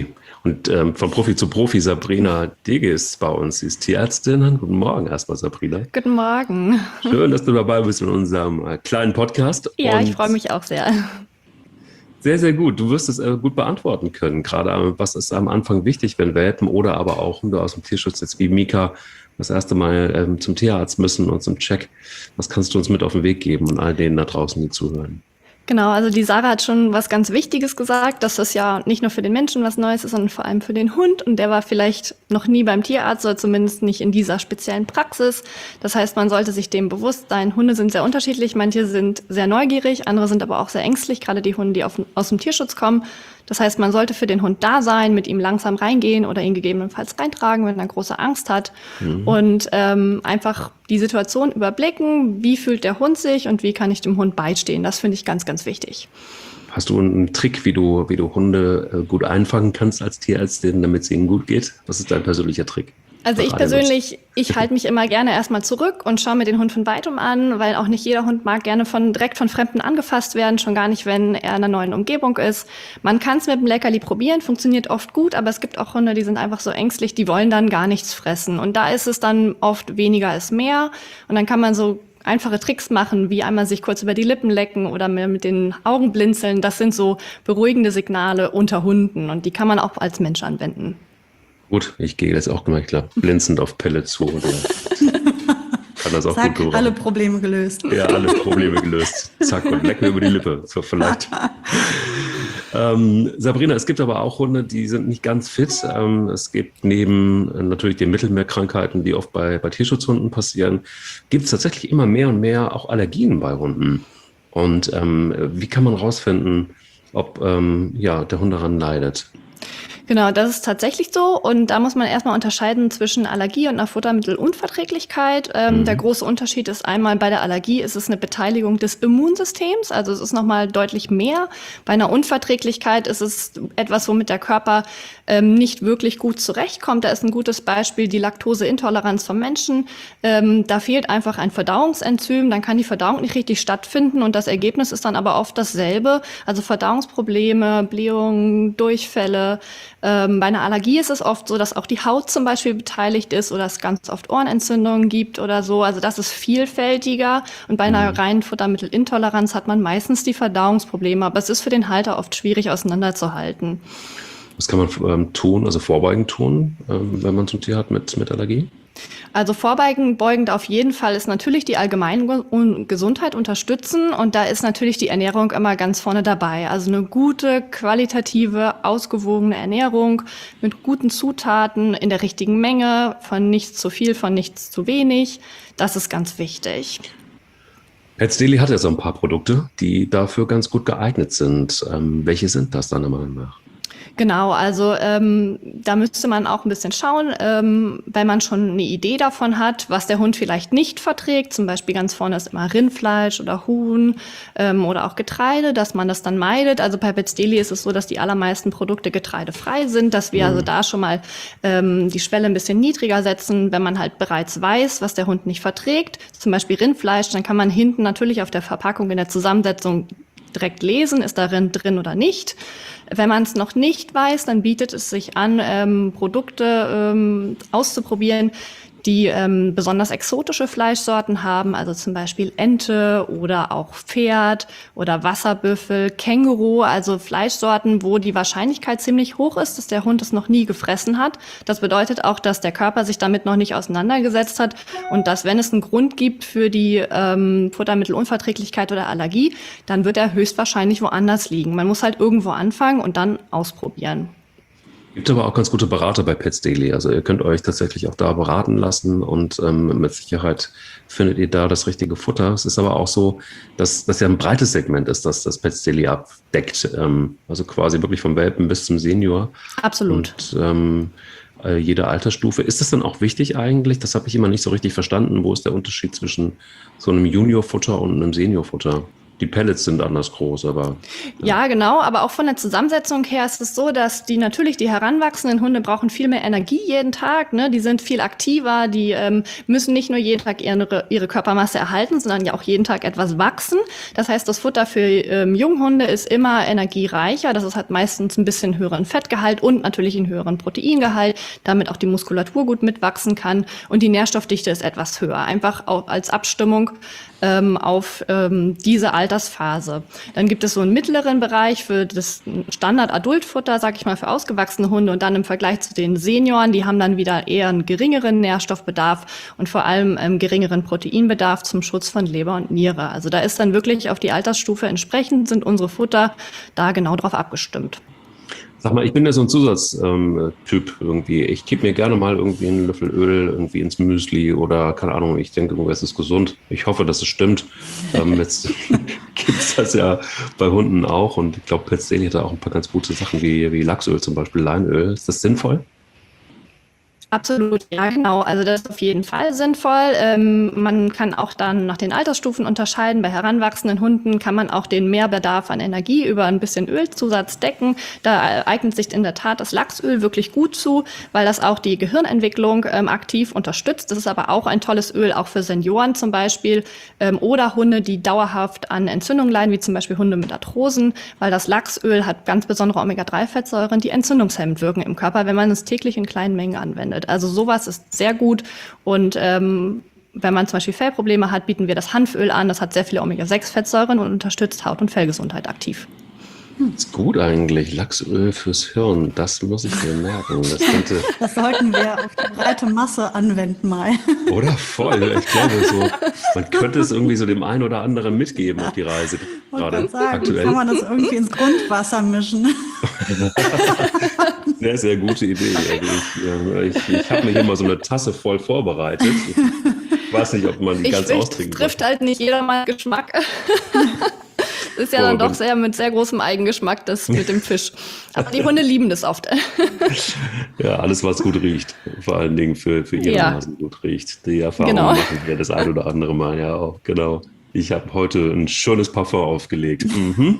Und ähm, von Profi zu Profi, Sabrina Dege ist bei uns. Sie ist Tierärztin. Guten Morgen erstmal, Sabrina. Guten Morgen. Schön, dass du dabei bist in unserem äh, kleinen Podcast. Ja, Und ich freue mich auch sehr. Sehr, sehr gut. Du wirst es äh, gut beantworten können. Gerade äh, was ist am Anfang wichtig, wenn Welpen oder aber auch Hunde aus dem Tierschutz jetzt wie Mika das erste Mal ähm, zum Tierarzt müssen und zum Check. Was kannst du uns mit auf den Weg geben und all denen da draußen, die zuhören? Genau, also die Sarah hat schon was ganz Wichtiges gesagt, dass das ja nicht nur für den Menschen was Neues ist, sondern vor allem für den Hund. Und der war vielleicht noch nie beim Tierarzt oder zumindest nicht in dieser speziellen Praxis. Das heißt, man sollte sich dem bewusst sein. Hunde sind sehr unterschiedlich. Manche sind sehr neugierig, andere sind aber auch sehr ängstlich, gerade die Hunde, die auf, aus dem Tierschutz kommen. Das heißt, man sollte für den Hund da sein, mit ihm langsam reingehen oder ihn gegebenenfalls reintragen, wenn er große Angst hat. Mhm. Und ähm, einfach die Situation überblicken, wie fühlt der Hund sich und wie kann ich dem Hund beistehen. Das finde ich ganz, ganz wichtig. Hast du einen Trick, wie du, wie du Hunde gut einfangen kannst als Tierärztin, damit es ihnen gut geht? Was ist dein persönlicher Trick? Also ich persönlich, ich halte mich immer gerne erstmal zurück und schaue mir den Hund von weitem an, weil auch nicht jeder Hund mag gerne von direkt von Fremden angefasst werden, schon gar nicht, wenn er in einer neuen Umgebung ist. Man kann es mit dem Leckerli probieren, funktioniert oft gut, aber es gibt auch Hunde, die sind einfach so ängstlich, die wollen dann gar nichts fressen. Und da ist es dann oft weniger ist mehr. Und dann kann man so einfache Tricks machen, wie einmal sich kurz über die Lippen lecken oder mit den Augen blinzeln. Das sind so beruhigende Signale unter Hunden und die kann man auch als Mensch anwenden. Gut, ich gehe jetzt auch gleich klar blinzend auf Pelle zu. Oder kann das auch Zack, gut alle Probleme gelöst. Ja, alle Probleme gelöst. Zack, und leck mir über die Lippe. So vielleicht. ähm, Sabrina, es gibt aber auch Hunde, die sind nicht ganz fit. Ähm, es gibt neben äh, natürlich den Mittelmeerkrankheiten, die oft bei, bei Tierschutzhunden passieren, gibt es tatsächlich immer mehr und mehr auch Allergien bei Hunden. Und ähm, wie kann man rausfinden, ob ähm, ja, der Hund daran leidet? Genau, das ist tatsächlich so. Und da muss man erstmal unterscheiden zwischen Allergie und einer Futtermittelunverträglichkeit. Ähm, mhm. Der große Unterschied ist einmal, bei der Allergie ist es eine Beteiligung des Immunsystems. Also es ist nochmal deutlich mehr. Bei einer Unverträglichkeit ist es etwas, womit der Körper ähm, nicht wirklich gut zurechtkommt. Da ist ein gutes Beispiel die Laktoseintoleranz vom Menschen. Ähm, da fehlt einfach ein Verdauungsenzym. Dann kann die Verdauung nicht richtig stattfinden. Und das Ergebnis ist dann aber oft dasselbe. Also Verdauungsprobleme, Blähungen, Durchfälle. Ähm, bei einer Allergie ist es oft so, dass auch die Haut zum Beispiel beteiligt ist oder es ganz oft Ohrenentzündungen gibt oder so. Also das ist vielfältiger. Und bei einer reinen Futtermittelintoleranz hat man meistens die Verdauungsprobleme. Aber es ist für den Halter oft schwierig auseinanderzuhalten. Was kann man ähm, tun, also vorbeugend tun, ähm, wenn man zum Tier hat mit, mit Allergie? Also vorbeugend beugend auf jeden Fall ist natürlich die allgemeine Gesundheit unterstützen und da ist natürlich die Ernährung immer ganz vorne dabei. Also eine gute, qualitative, ausgewogene Ernährung mit guten Zutaten in der richtigen Menge, von nichts zu viel, von nichts zu wenig. Das ist ganz wichtig. Pets Daily hat ja so ein paar Produkte, die dafür ganz gut geeignet sind. Ähm, welche sind das deiner Meinung nach? Genau, also ähm, da müsste man auch ein bisschen schauen, ähm, wenn man schon eine Idee davon hat, was der Hund vielleicht nicht verträgt. Zum Beispiel ganz vorne ist immer Rindfleisch oder Huhn ähm, oder auch Getreide, dass man das dann meidet. Also bei Pets Daily ist es so, dass die allermeisten Produkte getreidefrei sind, dass wir mhm. also da schon mal ähm, die Schwelle ein bisschen niedriger setzen. Wenn man halt bereits weiß, was der Hund nicht verträgt, zum Beispiel Rindfleisch, dann kann man hinten natürlich auf der Verpackung in der Zusammensetzung direkt lesen, ist darin drin oder nicht. Wenn man es noch nicht weiß, dann bietet es sich an, ähm, Produkte ähm, auszuprobieren, die ähm, besonders exotische Fleischsorten haben, also zum Beispiel Ente oder auch Pferd oder Wasserbüffel, Känguru, also Fleischsorten, wo die Wahrscheinlichkeit ziemlich hoch ist, dass der Hund es noch nie gefressen hat. Das bedeutet auch, dass der Körper sich damit noch nicht auseinandergesetzt hat und dass, wenn es einen Grund gibt für die ähm, Futtermittelunverträglichkeit oder Allergie, dann wird er höchstwahrscheinlich woanders liegen. Man muss halt irgendwo anfangen und dann ausprobieren. Gibt aber auch ganz gute Berater bei Pets Daily. Also ihr könnt euch tatsächlich auch da beraten lassen und ähm, mit Sicherheit findet ihr da das richtige Futter. Es ist aber auch so, dass das ja ein breites Segment ist, das das Pets Daily abdeckt. Ähm, also quasi wirklich vom Welpen bis zum Senior. Absolut. Und ähm, äh, jede Altersstufe. Ist das dann auch wichtig eigentlich? Das habe ich immer nicht so richtig verstanden. Wo ist der Unterschied zwischen so einem Juniorfutter und einem Seniorfutter? Die Pellets sind anders groß, aber... Ja. ja, genau. Aber auch von der Zusammensetzung her ist es so, dass die natürlich, die heranwachsenden Hunde brauchen viel mehr Energie jeden Tag. Ne? Die sind viel aktiver. Die ähm, müssen nicht nur jeden Tag ihre, ihre Körpermasse erhalten, sondern ja auch jeden Tag etwas wachsen. Das heißt, das Futter für ähm, Junghunde ist immer energiereicher. Das ist, hat meistens ein bisschen höheren Fettgehalt und natürlich einen höheren Proteingehalt, damit auch die Muskulatur gut mitwachsen kann. Und die Nährstoffdichte ist etwas höher. Einfach auch als Abstimmung ähm, auf ähm, diese Altersphase. Dann gibt es so einen mittleren Bereich für das Standard-Adultfutter, sag ich mal, für ausgewachsene Hunde, und dann im Vergleich zu den Senioren, die haben dann wieder eher einen geringeren Nährstoffbedarf und vor allem ähm, geringeren Proteinbedarf zum Schutz von Leber und Niere. Also da ist dann wirklich auf die Altersstufe entsprechend, sind unsere Futter da genau drauf abgestimmt. Sag mal, ich bin ja so ein Zusatztyp ähm, irgendwie. Ich kipp mir gerne mal irgendwie einen Löffel Öl irgendwie ins Müsli oder keine Ahnung, ich denke, es ist gesund. Ich hoffe, dass es stimmt. Ähm, jetzt gibt es das ja bei Hunden auch, und ich glaube, Pet Daily hat da auch ein paar ganz gute Sachen wie, wie Lachsöl zum Beispiel, Leinöl. Ist das sinnvoll? Absolut, ja, genau. Also das ist auf jeden Fall sinnvoll. Ähm, man kann auch dann nach den Altersstufen unterscheiden. Bei heranwachsenden Hunden kann man auch den Mehrbedarf an Energie über ein bisschen Ölzusatz decken. Da eignet sich in der Tat das Lachsöl wirklich gut zu, weil das auch die Gehirnentwicklung ähm, aktiv unterstützt. Das ist aber auch ein tolles Öl, auch für Senioren zum Beispiel, ähm, oder Hunde, die dauerhaft an Entzündungen leiden, wie zum Beispiel Hunde mit Arthrosen, weil das Lachsöl hat ganz besondere Omega drei Fettsäuren, die entzündungshemmend wirken im Körper, wenn man es täglich in kleinen Mengen anwendet. Also sowas ist sehr gut, und ähm, wenn man zum Beispiel Fellprobleme hat, bieten wir das Hanföl an. Das hat sehr viele Omega sechs Fettsäuren und unterstützt Haut- und Fellgesundheit aktiv. Das ist gut eigentlich. Lachsöl fürs Hirn, das muss ich mir merken. Das, könnte Das sollten wir auf die breite Masse anwenden mal. Oder voll. Ich glaube so, man könnte es irgendwie so dem einen oder anderen mitgeben auf die Reise. Ich Gerade wollte sagen, aktuell. kann man das irgendwie ins Grundwasser mischen? Sehr, sehr gute Idee. Also ich ich, ich habe mir hier mal so eine Tasse voll vorbereitet. Ich weiß nicht, ob man die Ich ganz will, austrinken das trifft halt nicht jedermann Geschmack. Das ist ja Oh, dann doch wenn- sehr mit sehr großem Eigengeschmack, das mit dem Fisch. Aber die Hunde lieben das oft. Ja, alles, was gut riecht. Vor allen Dingen für, für ihre Ja. Nasen gut riecht. Die Erfahrung Genau. machen wir das ein oder andere Mal ja auch. Genau. Ich habe heute ein schönes Parfum aufgelegt. Mhm.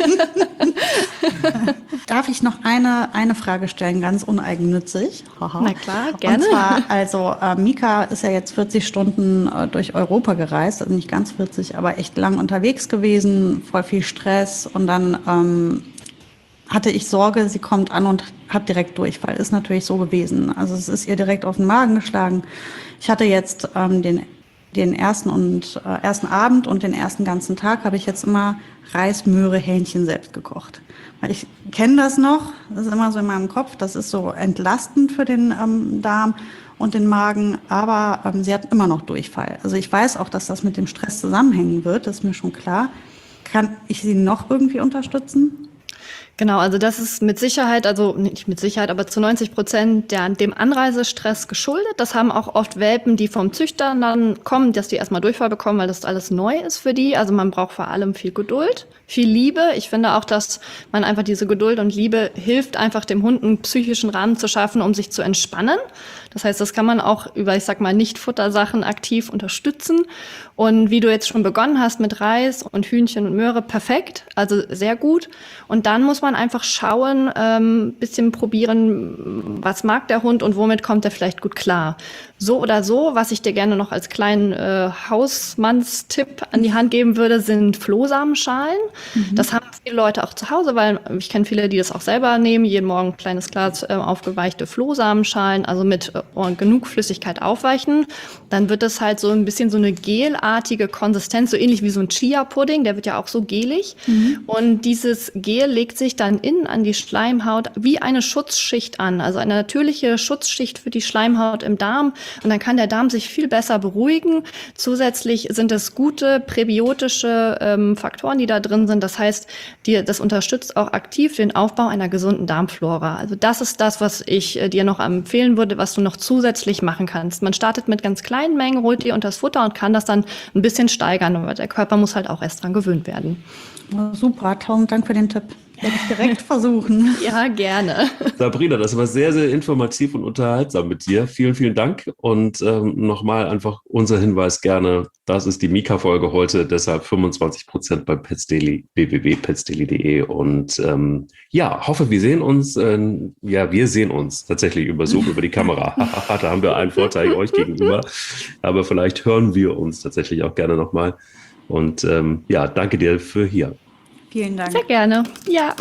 Darf ich noch eine, eine Frage stellen, ganz uneigennützig? Haha. Na klar, gerne. Und zwar, also äh, Mika ist ja jetzt vierzig Stunden äh, durch Europa gereist, also nicht ganz vierzig, aber echt lang unterwegs gewesen, voll viel Stress, und dann ähm, hatte ich Sorge, sie kommt an und hat direkt Durchfall. Ist natürlich so gewesen. Also es ist ihr direkt auf den Magen geschlagen. Ich hatte jetzt ähm, den den ersten und äh, ersten Abend und den ersten ganzen Tag habe ich jetzt immer Reis, Möhre, Hähnchen selbst gekocht. Weil ich kenne das noch, das ist immer so in meinem Kopf, das ist so entlastend für den ähm, Darm und den Magen, aber ähm, sie hat immer noch Durchfall. Also ich weiß auch, dass das mit dem Stress zusammenhängen wird, das ist mir schon klar. Kann ich sie noch irgendwie unterstützen? Genau, also das ist mit Sicherheit, also nicht mit Sicherheit, aber zu neunzig Prozent der, dem Anreisestress geschuldet. Das haben auch oft Welpen, die vom Züchter dann kommen, dass die erstmal Durchfall bekommen, weil das alles neu ist für die. Also man braucht vor allem viel Geduld, viel Liebe. Ich finde auch, dass man einfach diese Geduld und Liebe hilft, einfach dem Hund einen psychischen Rahmen zu schaffen, um sich zu entspannen. Das heißt, das kann man auch über, ich sag mal, Nicht-Futtersachen aktiv unterstützen. Und wie du jetzt schon begonnen hast mit Reis und Hühnchen und Möhre, perfekt, also sehr gut. Und dann muss man einfach schauen, ähm, bisschen probieren, was mag der Hund und womit kommt er vielleicht gut klar. So oder so, was ich dir gerne noch als kleinen äh, Hausmannstipp an die Hand geben würde, sind Flohsamenschalen. Mhm. Das haben viele Leute auch zu Hause, weil ich kenne viele, die das auch selber nehmen. Jeden Morgen ein kleines Glas äh, aufgeweichte Flohsamenschalen, also mit äh, genug Flüssigkeit aufweichen. Dann wird das halt so ein bisschen so eine gelartige Konsistenz, so ähnlich wie so ein Chia-Pudding, der wird ja auch so gelig. Mhm. Und dieses Gel legt sich dann innen an die Schleimhaut wie eine Schutzschicht an, also eine natürliche Schutzschicht für die Schleimhaut im Darm. Und dann kann der Darm sich viel besser beruhigen. Zusätzlich sind es gute präbiotische ähm, Faktoren, die da drin sind. Das heißt, die, das unterstützt auch aktiv den Aufbau einer gesunden Darmflora. Also das ist das, was ich äh, dir noch empfehlen würde, was du noch zusätzlich machen kannst. Man startet mit ganz kleinen Mengen, holt dir unter das Futter und kann das dann ein bisschen steigern. Aber der Körper muss halt auch erst dran gewöhnt werden. Super, tausend Dank für den Tipp. Werde ich direkt versuchen. Ja, gerne. Sabrina, das war sehr, sehr informativ und unterhaltsam mit dir. Vielen, vielen Dank. Und ähm, nochmal einfach unser Hinweis gerne, das ist die Mika-Folge heute, deshalb fünfundzwanzig Prozent bei Pets Daily, w w w punkt pets daily punkt de. Und ähm, ja, hoffe, wir sehen uns, äh, ja, wir sehen uns tatsächlich über Zoom, über die Kamera. Da haben wir einen Vorteil euch gegenüber. Aber vielleicht hören wir uns tatsächlich auch gerne nochmal. Und ähm, ja, danke dir für hier. Vielen Dank. Sehr gerne. Ja.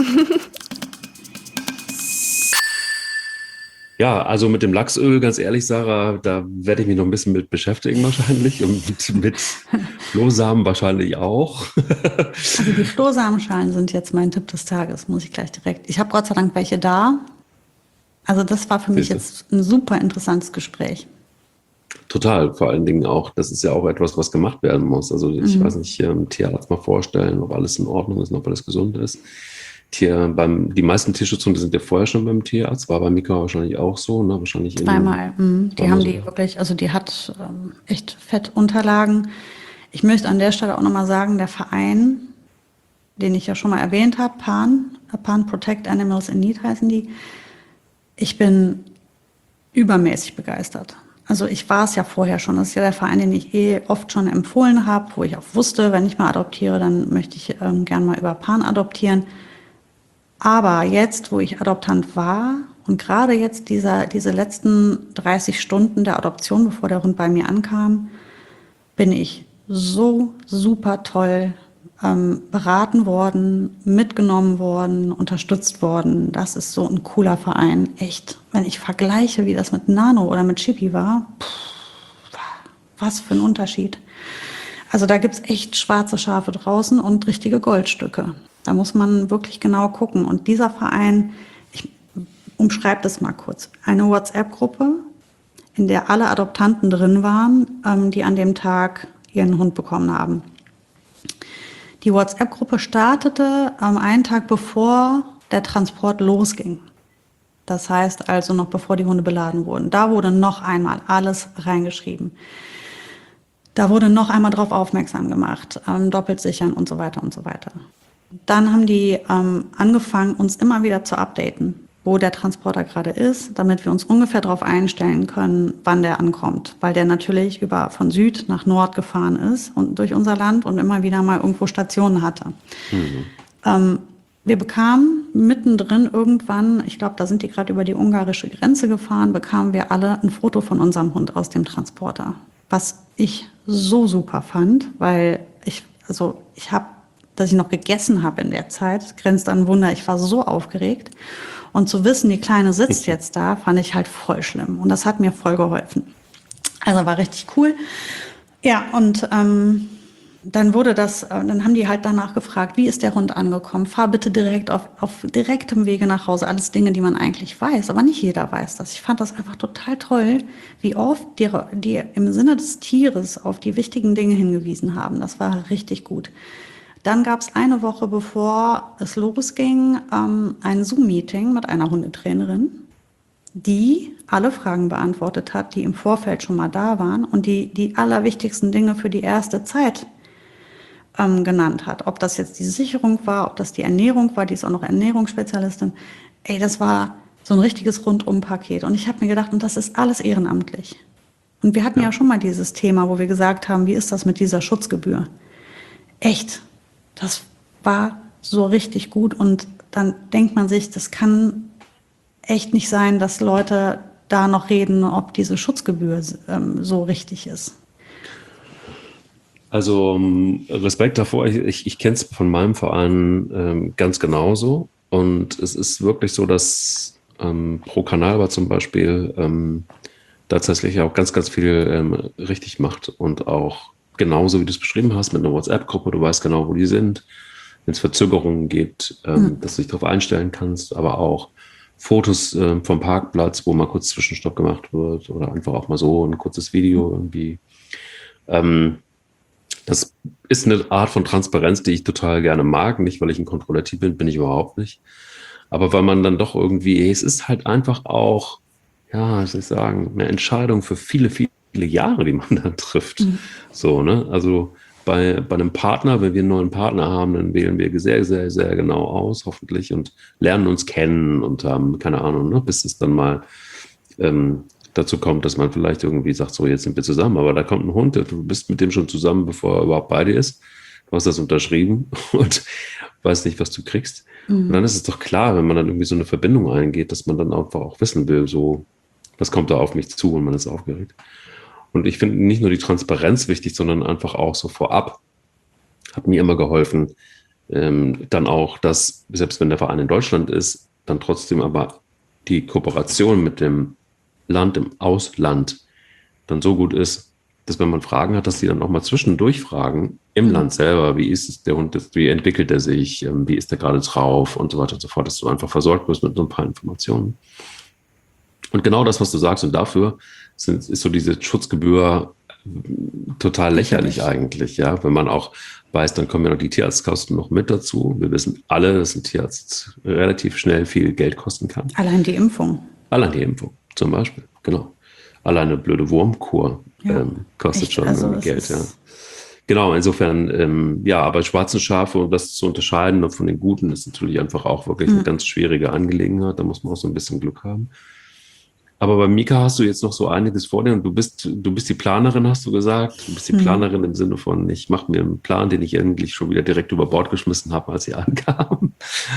Ja, also mit dem Lachsöl, ganz ehrlich, Sarah, da werde ich mich noch ein bisschen mit beschäftigen wahrscheinlich und mit, mit Flohsamen wahrscheinlich auch. Also die Flohsamenschalen sind jetzt mein Tipp des Tages, muss ich gleich direkt. Ich habe Gott sei Dank welche da. Also das war für mich Siehste. jetzt ein super interessantes Gespräch. Total, vor allen Dingen auch, das ist ja auch etwas, was gemacht werden muss. Also ich Mhm. weiß nicht, ähm, Tierarzt mal vorstellen, ob alles in Ordnung ist, ob alles gesund ist. Tier, beim, die meisten Tierschutzhunde sind ja vorher schon beim Tierarzt, war bei Mika wahrscheinlich auch so, ne? Wahrscheinlich in- Zweimal. Mhm. Die zweimal haben so. die wirklich, also die hat ähm, echt Fettunterlagen. Ich möchte an der Stelle auch nochmal sagen, der Verein, den ich ja schon mal erwähnt habe, Pan, Pan Protect Animals in Need heißen die. Ich bin übermäßig begeistert. Also ich war es ja vorher schon. Das ist ja der Verein, den ich eh oft schon empfohlen habe, wo ich auch wusste, wenn ich mal adoptiere, dann möchte ich ähm, gern mal über Pan adoptieren. Aber jetzt, wo ich Adoptant war und gerade jetzt dieser, diese letzten dreißig Stunden der Adoption, bevor der Hund bei mir ankam, bin ich so super toll ähm, beraten worden, mitgenommen worden, unterstützt worden. Das ist so ein cooler Verein. Echt, wenn ich vergleiche, wie das mit Nano oder mit Chippy war, pff, was für ein Unterschied. Also da gibt's echt schwarze Schafe draußen und richtige Goldstücke. Da muss man wirklich genau gucken. Und dieser Verein, ich umschreibe das mal kurz, eine WhatsApp-Gruppe, in der alle Adoptanten drin waren, ähm, die an dem Tag ihren Hund bekommen haben. Die WhatsApp-Gruppe startete ähm, einen Tag bevor der Transport losging. Das heißt also noch bevor die Hunde beladen wurden. Da wurde noch einmal alles reingeschrieben. Da wurde noch einmal drauf aufmerksam gemacht, ähm, doppelt sichern und so weiter und so weiter. Dann haben die ähm, angefangen, uns immer wieder zu updaten, wo der Transporter gerade ist, damit wir uns ungefähr darauf einstellen können, wann der ankommt. Weil der natürlich über von Süd nach Nord gefahren ist und durch unser Land und immer wieder mal irgendwo Stationen hatte. Mhm. Ähm, wir bekamen mittendrin irgendwann, ich glaube, da sind die gerade über die ungarische Grenze gefahren, bekamen wir alle ein Foto von unserem Hund aus dem Transporter. Was ich so super fand, weil ich, also ich habe, dass ich noch gegessen habe in der Zeit, grenzt an Wunder, ich war so aufgeregt. Und zu wissen, die Kleine sitzt jetzt da, fand ich halt voll schlimm. Und das hat mir voll geholfen. Also war richtig cool. Ja, und ähm, dann wurde das, äh, dann haben die halt danach gefragt, wie ist der Hund angekommen? Fahr bitte direkt auf, auf direktem Wege nach Hause. Alles Dinge, die man eigentlich weiß, aber nicht jeder weiß das. Ich fand das einfach total toll, wie oft die, die im Sinne des Tieres auf die wichtigen Dinge hingewiesen haben. Das war richtig gut. Dann gab es eine Woche, bevor es losging, ähm, ein Zoom-Meeting mit einer Hundetrainerin, die alle Fragen beantwortet hat, die im Vorfeld schon mal da waren und die die allerwichtigsten Dinge für die erste Zeit ähm, genannt hat. Ob das jetzt die Sicherung war, ob das die Ernährung war, die ist auch noch Ernährungsspezialistin. Ey, das war so ein richtiges Rundum-Paket. Und ich habe mir gedacht, und das ist alles ehrenamtlich. Und wir hatten ja. ja schon mal dieses Thema, wo wir gesagt haben, wie ist das mit dieser Schutzgebühr? Echt, das war so richtig gut. Und dann denkt man sich, das kann echt nicht sein, dass Leute da noch reden, ob diese Schutzgebühr ähm, so richtig ist. Also um, Respekt davor, ich, ich, ich kenne es von meinem Verein ähm, ganz genauso. Und es ist wirklich so, dass ähm, Pro Kanalba zum Beispiel ähm, tatsächlich auch ganz, ganz viel ähm, richtig macht und auch genauso, wie du es beschrieben hast, mit einer WhatsApp-Gruppe, du weißt genau, wo die sind, wenn es Verzögerungen gibt, ähm, mhm. dass du dich darauf einstellen kannst, aber auch Fotos ähm, vom Parkplatz, wo mal kurz Zwischenstopp gemacht wird oder einfach auch mal so ein kurzes Video irgendwie. Ähm, das ist eine Art von Transparenz, die ich total gerne mag, nicht weil ich ein Kontrollativ bin, bin ich überhaupt nicht, aber weil man dann doch irgendwie, es ist halt einfach auch, ja, was soll ich sagen, eine Entscheidung für viele, viele Jahre, die man dann trifft. Mhm. So, ne? Also bei, bei einem Partner, wenn wir einen neuen Partner haben, dann wählen wir sehr, sehr, sehr genau aus, hoffentlich, und lernen uns kennen und haben, keine Ahnung, ne, bis es dann mal ähm, dazu kommt, dass man vielleicht irgendwie sagt, so, jetzt sind wir zusammen, aber da kommt ein Hund, du bist mit dem schon zusammen, bevor er überhaupt bei dir ist. Du hast das unterschrieben und weißt nicht, was du kriegst. Mhm. Und dann ist es doch klar, wenn man dann irgendwie so eine Verbindung eingeht, dass man dann einfach auch wissen will, so, was kommt da auf mich zu, und man ist aufgeregt. Und ich finde nicht nur die Transparenz wichtig, sondern einfach auch so vorab hat mir immer geholfen, ähm, dann auch, dass, selbst wenn der Verein in Deutschland ist, dann trotzdem aber die Kooperation mit dem Land im Ausland dann so gut ist, dass wenn man Fragen hat, dass die dann auch mal zwischendurch fragen, im mhm. Land selber, wie ist es der Hund, wie entwickelt er sich, wie ist der gerade drauf und so weiter und so fort, dass du einfach versorgt wirst mit so ein paar Informationen. Und genau das, was du sagst, und dafür sind, ist so diese Schutzgebühr total lächerlich eigentlich, ja, wenn man auch weiß, dann kommen ja noch die Tierarztkosten noch mit dazu. Wir wissen alle, dass ein Tierarzt relativ schnell viel Geld kosten kann. Allein die Impfung. Allein die Impfung zum Beispiel, genau. Allein eine blöde Wurmkur ja, ähm, kostet echt, schon also Geld, ja. Genau, insofern, ähm, ja, aber schwarze Schafe, um das zu unterscheiden von den guten, ist natürlich einfach auch wirklich mhm. eine ganz schwierige Angelegenheit. Da muss man auch so ein bisschen Glück haben. Aber bei Mika hast du jetzt noch so einiges vor dir und du bist, du bist die Planerin, hast du gesagt. Du bist die Planerin im Sinne von, ich mache mir einen Plan, den ich eigentlich schon wieder direkt über Bord geschmissen habe, als sie ankam.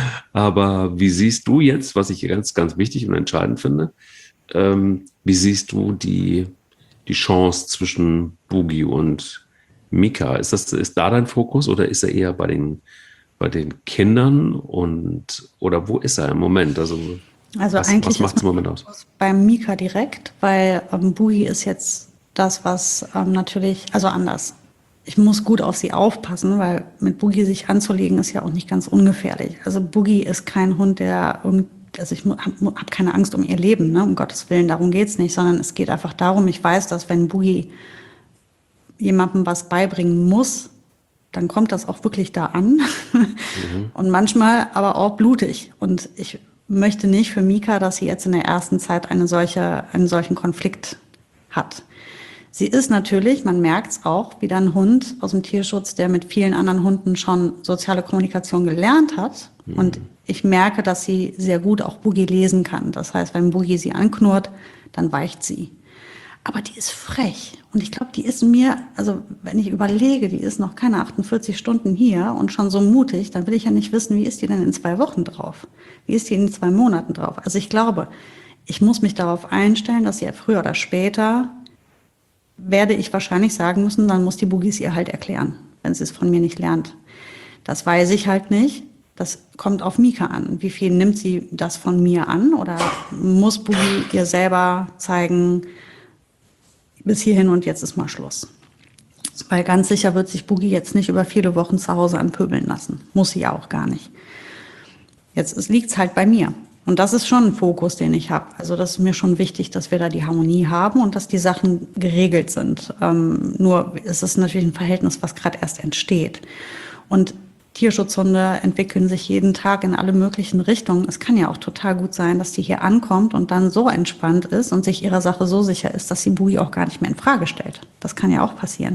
Aber wie siehst du jetzt, was ich ganz, ganz wichtig und entscheidend finde, ähm, wie siehst du die, die Chance zwischen Boogie und Mika? Ist das, ist da dein Fokus oder ist er eher bei den, bei den Kindern und, oder wo ist er im Moment? Also, Also was, eigentlich was macht es im Moment aus? Beim Mika direkt, weil ähm, Boogie ist jetzt das, was ähm, natürlich, also anders. Ich muss gut auf sie aufpassen, weil mit Boogie sich anzulegen ist ja auch nicht ganz ungefährlich. Also Boogie ist kein Hund, der irgendwie, also ich habe hab keine Angst um ihr Leben, ne? Um Gottes Willen, darum geht's nicht, sondern es geht einfach darum, ich weiß, dass wenn Boogie jemandem was beibringen muss, dann kommt das auch wirklich da an. Mhm. Und manchmal aber auch blutig. Und ich möchte nicht für Mika, dass sie jetzt in der ersten Zeit eine solche, einen solchen Konflikt hat. Sie ist natürlich, man merkt es auch, wieder ein Hund aus dem Tierschutz, der mit vielen anderen Hunden schon soziale Kommunikation gelernt hat. Mhm. Und ich merke, dass sie sehr gut auch Boogie lesen kann. Das heißt, wenn Boogie sie anknurrt, dann weicht sie. Aber die ist frech. Und ich glaube, die ist mir, also wenn ich überlege, die ist noch keine achtundvierzig Stunden hier und schon so mutig, dann will ich ja nicht wissen, wie ist die denn in zwei Wochen drauf? Wie ist die in zwei Monaten drauf? Also ich glaube, ich muss mich darauf einstellen, dass sie ja früher oder später, werde ich wahrscheinlich sagen müssen, dann muss die Boogie es ihr halt erklären, wenn sie es von mir nicht lernt. Das weiß ich halt nicht. Das kommt auf Mika an. Wie viel nimmt sie das von mir an? Oder muss Boogie ihr selber zeigen, bis hierhin und jetzt ist mal Schluss. Weil ganz sicher wird sich Boogie jetzt nicht über viele Wochen zu Hause anpöbeln lassen. Muss sie ja auch gar nicht. Jetzt liegt es halt bei mir. Und das ist schon ein Fokus, den ich habe. Also das ist mir schon wichtig, dass wir da die Harmonie haben und dass die Sachen geregelt sind. Ähm, nur ist es natürlich ein Verhältnis, was gerade erst entsteht. Und Tierschutzhunde entwickeln sich jeden Tag in alle möglichen Richtungen. Es kann ja auch total gut sein, dass die hier ankommt und dann so entspannt ist und sich ihrer Sache so sicher ist, dass sie Boogie auch gar nicht mehr in Frage stellt. Das kann ja auch passieren.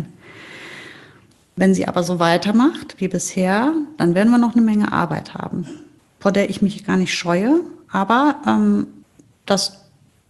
Wenn sie aber so weitermacht wie bisher, dann werden wir noch eine Menge Arbeit haben, vor der ich mich gar nicht scheue. Aber ähm, das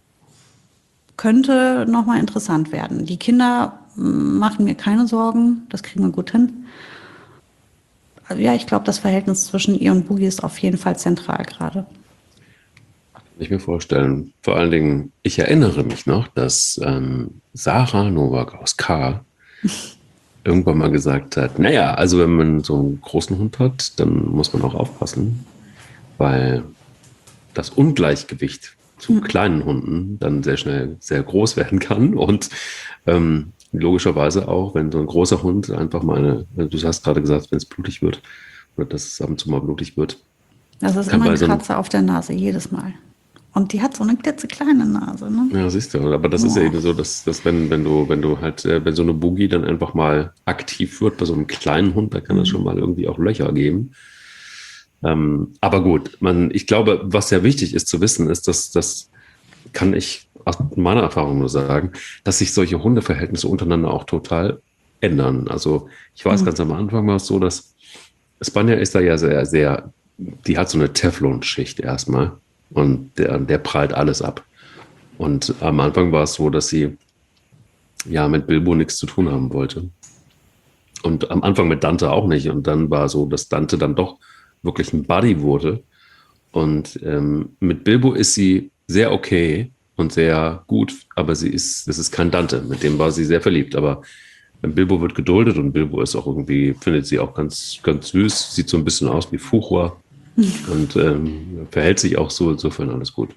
könnte nochmal interessant werden. Die Kinder machen mir keine Sorgen, das kriegen wir gut hin. Also ja, ich glaube, das Verhältnis zwischen ihr und Boogie ist auf jeden Fall zentral gerade. Kann ich mir vorstellen. Vor allen Dingen, ich erinnere mich noch, dass ähm, Sarah Nowak aus K. irgendwann mal gesagt hat, naja, also wenn man so einen großen Hund hat, dann muss man auch aufpassen, weil das Ungleichgewicht zu mhm. kleinen Hunden dann sehr schnell sehr groß werden kann und ähm, logischerweise auch, wenn so ein großer Hund einfach mal eine, du hast gerade gesagt, wenn es blutig wird oder dass es ab und zu mal blutig wird. Das ist immer ein Kratzer so auf der Nase, jedes Mal. Und die hat so eine klitzekleine Nase, ne? Ja, siehst du, aber das oh. ist ja eben so, dass, dass wenn, wenn du, wenn du halt, wenn so eine Boogie dann einfach mal aktiv wird bei so einem kleinen Hund, da kann es mhm. schon mal irgendwie auch Löcher geben. Ähm, aber gut, man, ich glaube, was sehr wichtig ist zu wissen, ist, dass das kann ich aus meiner Erfahrung nur sagen, dass sich solche Hundeverhältnisse untereinander auch total ändern. Also ich weiß, mhm. ganz am Anfang war es so, dass Spanja ist da ja sehr, sehr, die hat so eine Teflonschicht erstmal und der, der prallt alles ab. Und am Anfang war es so, dass sie ja mit Bilbo nichts zu tun haben wollte. Und am Anfang mit Dante auch nicht. Und dann war so, dass Dante dann doch wirklich ein Buddy wurde. Und ähm, mit Bilbo ist sie sehr okay und sehr gut, aber sie ist, das ist kein Dante. Mit dem war sie sehr verliebt. Aber Bilbo wird geduldet und Bilbo ist auch irgendwie, findet sie auch ganz, ganz süß, sieht so ein bisschen aus wie Fuchua und ähm, verhält sich auch so, insofern alles gut.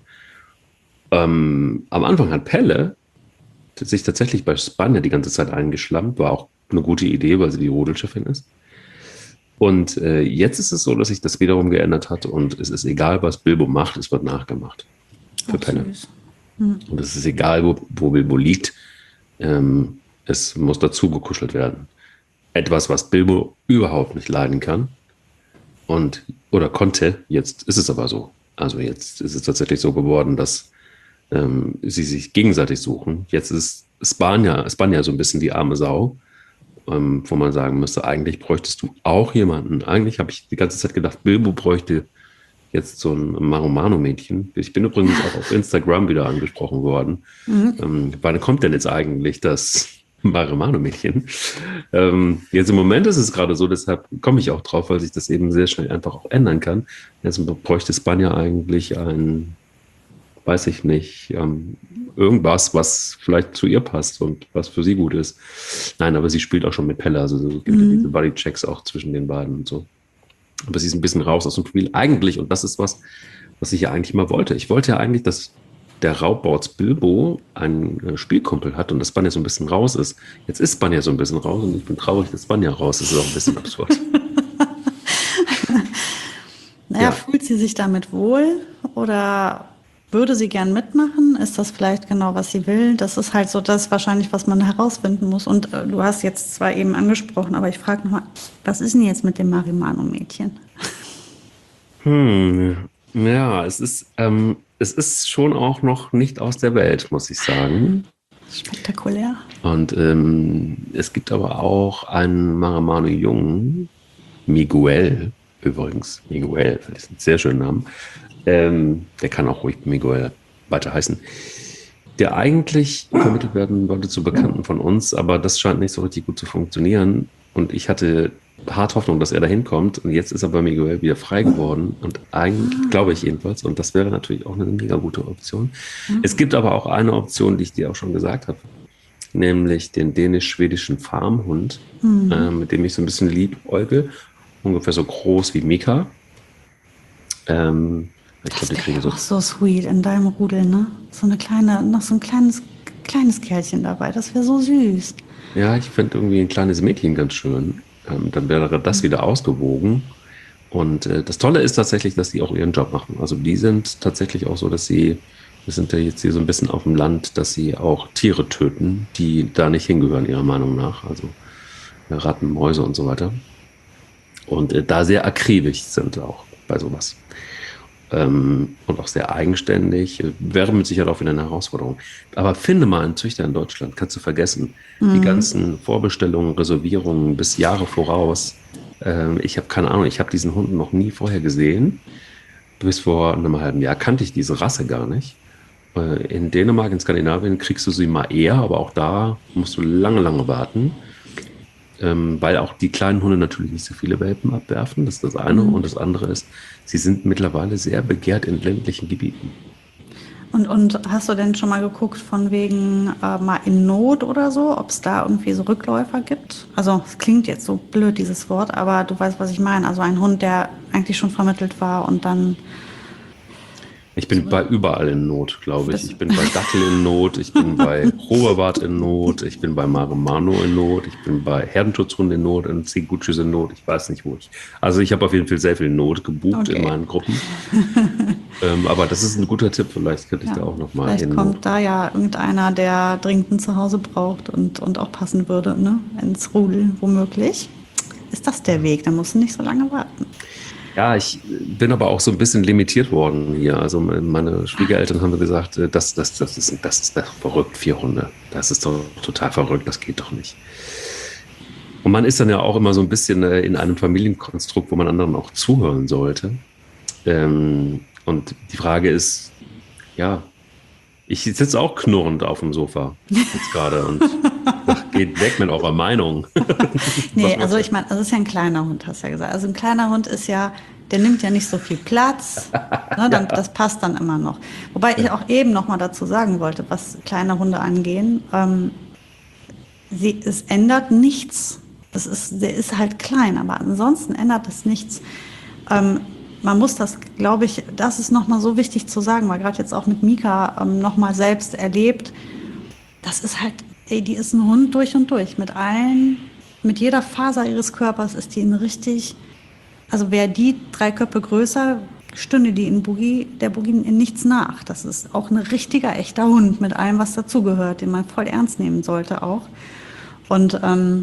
Ähm, am Anfang hat Pelle sich tatsächlich bei Spanja die ganze Zeit eingeschlammt, war auch eine gute Idee, weil sie die Rodelschiffin ist. Und äh, jetzt ist es so, dass sich das wiederum geändert hat und es ist egal, was Bilbo macht, es wird nachgemacht für Ach, Pelle. Hm. Und es ist egal, wo, wo Bilbo liegt, ähm, es muss dazu gekuschelt werden. Etwas, was Bilbo überhaupt nicht leiden kann und oder konnte, jetzt ist es aber so. Also jetzt ist es tatsächlich so geworden, dass ähm, sie sich gegenseitig suchen. Jetzt ist Spanja, Spanja so ein bisschen die arme Sau, ähm, wo man sagen müsste, eigentlich bräuchtest du auch jemanden. Eigentlich habe ich die ganze Zeit gedacht, Bilbo bräuchte jetzt so ein Maromano-Mädchen. Ich bin übrigens auch auf Instagram wieder angesprochen worden. Mhm. Ähm, wann kommt denn jetzt eigentlich das Maromano-Mädchen? Ähm, jetzt im Moment ist es gerade so, deshalb komme ich auch drauf, weil sich das eben sehr schnell einfach auch ändern kann. Jetzt bräuchte Spanja eigentlich ein, weiß ich nicht, ähm, irgendwas, was vielleicht zu ihr passt und was für sie gut ist. Nein, aber sie spielt auch schon mit Pelle, also es gibt mhm. ja diese Body-Checks auch zwischen den beiden und so. Aber sie ist ein bisschen raus aus dem Spiel. Eigentlich, und das ist was, was ich ja eigentlich immer wollte. Ich wollte ja eigentlich, dass der Raubborz Bilbo einen Spielkumpel hat und dass Spanja so ein bisschen raus ist. Jetzt ist Spanja so ein bisschen raus und ich bin traurig, dass Spanja raus ist. Das ist auch ein bisschen absurd. Naja, ja. Fühlt sie sich damit wohl oder würde sie gern mitmachen? Ist das vielleicht genau, was sie will? Das ist halt so das wahrscheinlich, was man herausfinden muss. Und äh, du hast jetzt zwar eben angesprochen, aber ich frage nochmal, was ist denn jetzt mit dem Maromano-Mädchen? Hm, ja, es ist, ähm, es ist schon auch noch nicht aus der Welt, muss ich sagen. Spektakulär. Und ähm, es gibt aber auch einen Maromano-Jungen, Miguel übrigens, Miguel, das ist ein sehr schöner Name. Ähm, der kann auch ruhig Miguel weiter heißen, der eigentlich vermittelt werden wollte zu Bekannten von uns, aber das scheint nicht so richtig gut zu funktionieren und ich hatte hart Hoffnung, dass er da hinkommt und jetzt ist aber Miguel wieder frei geworden und eigentlich, glaube ich jedenfalls, und das wäre natürlich auch eine mega gute Option. Mhm. Es gibt aber auch eine Option, die ich dir auch schon gesagt habe, nämlich den dänisch-schwedischen Farmhund, mhm. äh, mit dem ich so ein bisschen liebäugle, ungefähr so groß wie Mika. Ähm, Ich das glaub, wäre so auch so sweet in deinem Rudel, ne? So eine kleine, noch so ein kleines, kleines Kerlchen dabei. Das wäre so süß. Ja, ich fände irgendwie ein kleines Mädchen ganz schön. Ähm, dann wäre das wieder ausgewogen. Und äh, das Tolle ist tatsächlich, dass die auch ihren Job machen. Also die sind tatsächlich auch so, dass sie, wir sind ja jetzt hier so ein bisschen auf dem Land, dass sie auch Tiere töten, die da nicht hingehören, ihrer Meinung nach. Also äh, Ratten, Mäuse und so weiter. Und äh, da sehr akribisch sind auch bei sowas. Ähm, und auch sehr eigenständig, wäre mit Sicherheit auch wieder eine Herausforderung. Aber finde mal einen Züchter in Deutschland, kannst du vergessen. Mhm. Die ganzen Vorbestellungen, Reservierungen bis Jahre voraus. Ähm, ich habe keine Ahnung, ich habe diesen Hund noch nie vorher gesehen. Bis vor einem halben Jahr kannte ich diese Rasse gar nicht. Äh, in Dänemark, in Skandinavien kriegst du sie mal eher, aber auch da musst du lange, lange warten. Ähm, weil auch die kleinen Hunde natürlich nicht so viele Welpen abwerfen, das ist das eine. Mhm. Und das andere ist, sie sind mittlerweile sehr begehrt in ländlichen Gebieten. Und, und hast du denn schon mal geguckt, von wegen äh, mal in Not oder so, ob es da irgendwie so Rückläufer gibt? Also es klingt jetzt so blöd, dieses Wort, aber du weißt, was ich meine. Also ein Hund, der eigentlich schon vermittelt war und dann... Ich bin bei überall in Not, glaube ich. Ich bin bei Dackel in Not, ich bin bei Hoherbart in Not, ich bin bei Maromano in Not, ich bin bei Herdenschutzhund in Not, in Zigutschis in Not, ich weiß nicht wo ich. Also ich habe auf jeden Fall sehr viel Not gebucht okay. in meinen Gruppen. ähm, aber das ist ein guter Tipp, vielleicht könnte ich ja, da auch noch mal Vielleicht in kommt Not. Da ja irgendeiner, der dringend ein Zuhause braucht und, und auch passen würde, ne? Ins Rudel womöglich. Ist das der Weg? Da musst du nicht so lange warten. Ja, ich bin aber auch so ein bisschen limitiert worden hier. Also meine Schwiegereltern haben mir gesagt, das, das, das, ist, das ist verrückt, vier Hunde. Das ist doch total verrückt, das geht doch nicht. Und man ist dann ja auch immer so ein bisschen äh, in einem Familienkonstrukt, wo man anderen auch zuhören sollte. Ähm, und die Frage ist, ja, ich sitze auch knurrend auf dem Sofa jetzt gerade und sag, geht weg mit eurer Meinung. Nee, also ich meine, das ist ja ein kleiner Hund, hast du ja gesagt. Also ein kleiner Hund ist ja, der nimmt ja nicht so viel Platz. Ne, dann, das passt dann immer noch. Wobei ich auch eben noch mal dazu sagen wollte, was kleine Hunde angehen, ähm, sie, es ändert nichts. Es ist, der ist halt klein, aber ansonsten ändert es nichts. Ähm, man muss das, glaube ich, das ist noch mal so wichtig zu sagen, weil gerade jetzt auch mit Mika ähm, noch mal selbst erlebt, das ist halt, ey, die ist ein Hund durch und durch. Mit allen, mit jeder Faser ihres Körpers ist die ein richtig, also wäre die drei Köpfe größer, stünde die in Boogie, der Boogie in nichts nach. Das ist auch ein richtiger, echter Hund mit allem, was dazugehört, den man voll ernst nehmen sollte auch. Und ähm,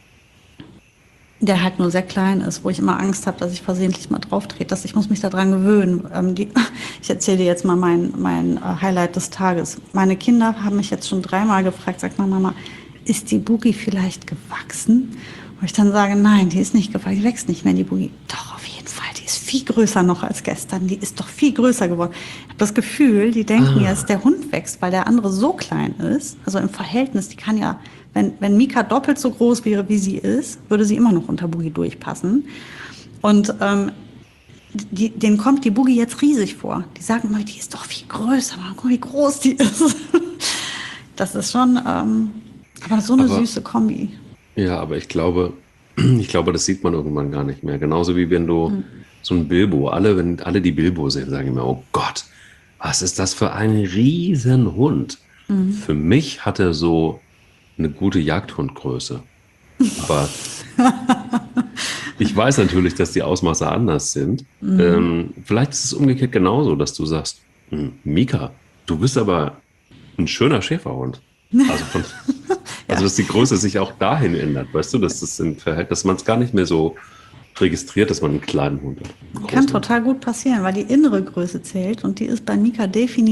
der halt nur sehr klein ist, wo ich immer Angst habe, dass ich versehentlich mal drauf trete. Dass ich muss mich daran gewöhnen. Ähm, die, ich erzähle dir jetzt mal mein, mein äh, Highlight des Tages. Meine Kinder haben mich jetzt schon dreimal gefragt, sag mal, Mama, ist die Boogie vielleicht gewachsen? Und ich dann sage, nein, die ist nicht gewachsen, die wächst nicht mehr, die Boogie. Doch, auf jeden Fall, die ist viel größer noch als gestern. Die ist doch viel größer geworden. Ich habe das Gefühl, die denken Ah. jetzt, der Hund wächst, weil der andere so klein ist. Also im Verhältnis, die kann ja, wenn, wenn Mika doppelt so groß wäre, wie sie ist, würde sie immer noch unter Boogie durchpassen. Und ähm, die, denen kommt die Boogie jetzt riesig vor. Die sagen immer, die ist doch viel größer. Mal guck, wie groß die ist. Das ist schon, ähm, aber so eine Aber- süße Kombi. Ja, aber ich glaube, ich glaube, das sieht man irgendwann gar nicht mehr. Genauso wie wenn du so ein Bilbo, alle, wenn alle die Bilbo sehen, sagen immer, oh Gott, was ist das für ein Riesenhund? Für mich hat er so eine gute Jagdhundgröße. Aber ich weiß natürlich, dass die Ausmaße anders sind. Ähm, vielleicht ist es umgekehrt genauso, dass du sagst, "Hm, Mika, du bist aber ein schöner Schäferhund. Also, von, also dass die Größe sich auch dahin ändert, weißt du, dass das im Verhältnis, dass man es gar nicht mehr so registriert, dass man einen kleinen Hund hat. Einen Kann großen. total gut passieren, weil die innere Größe zählt und die ist bei Mika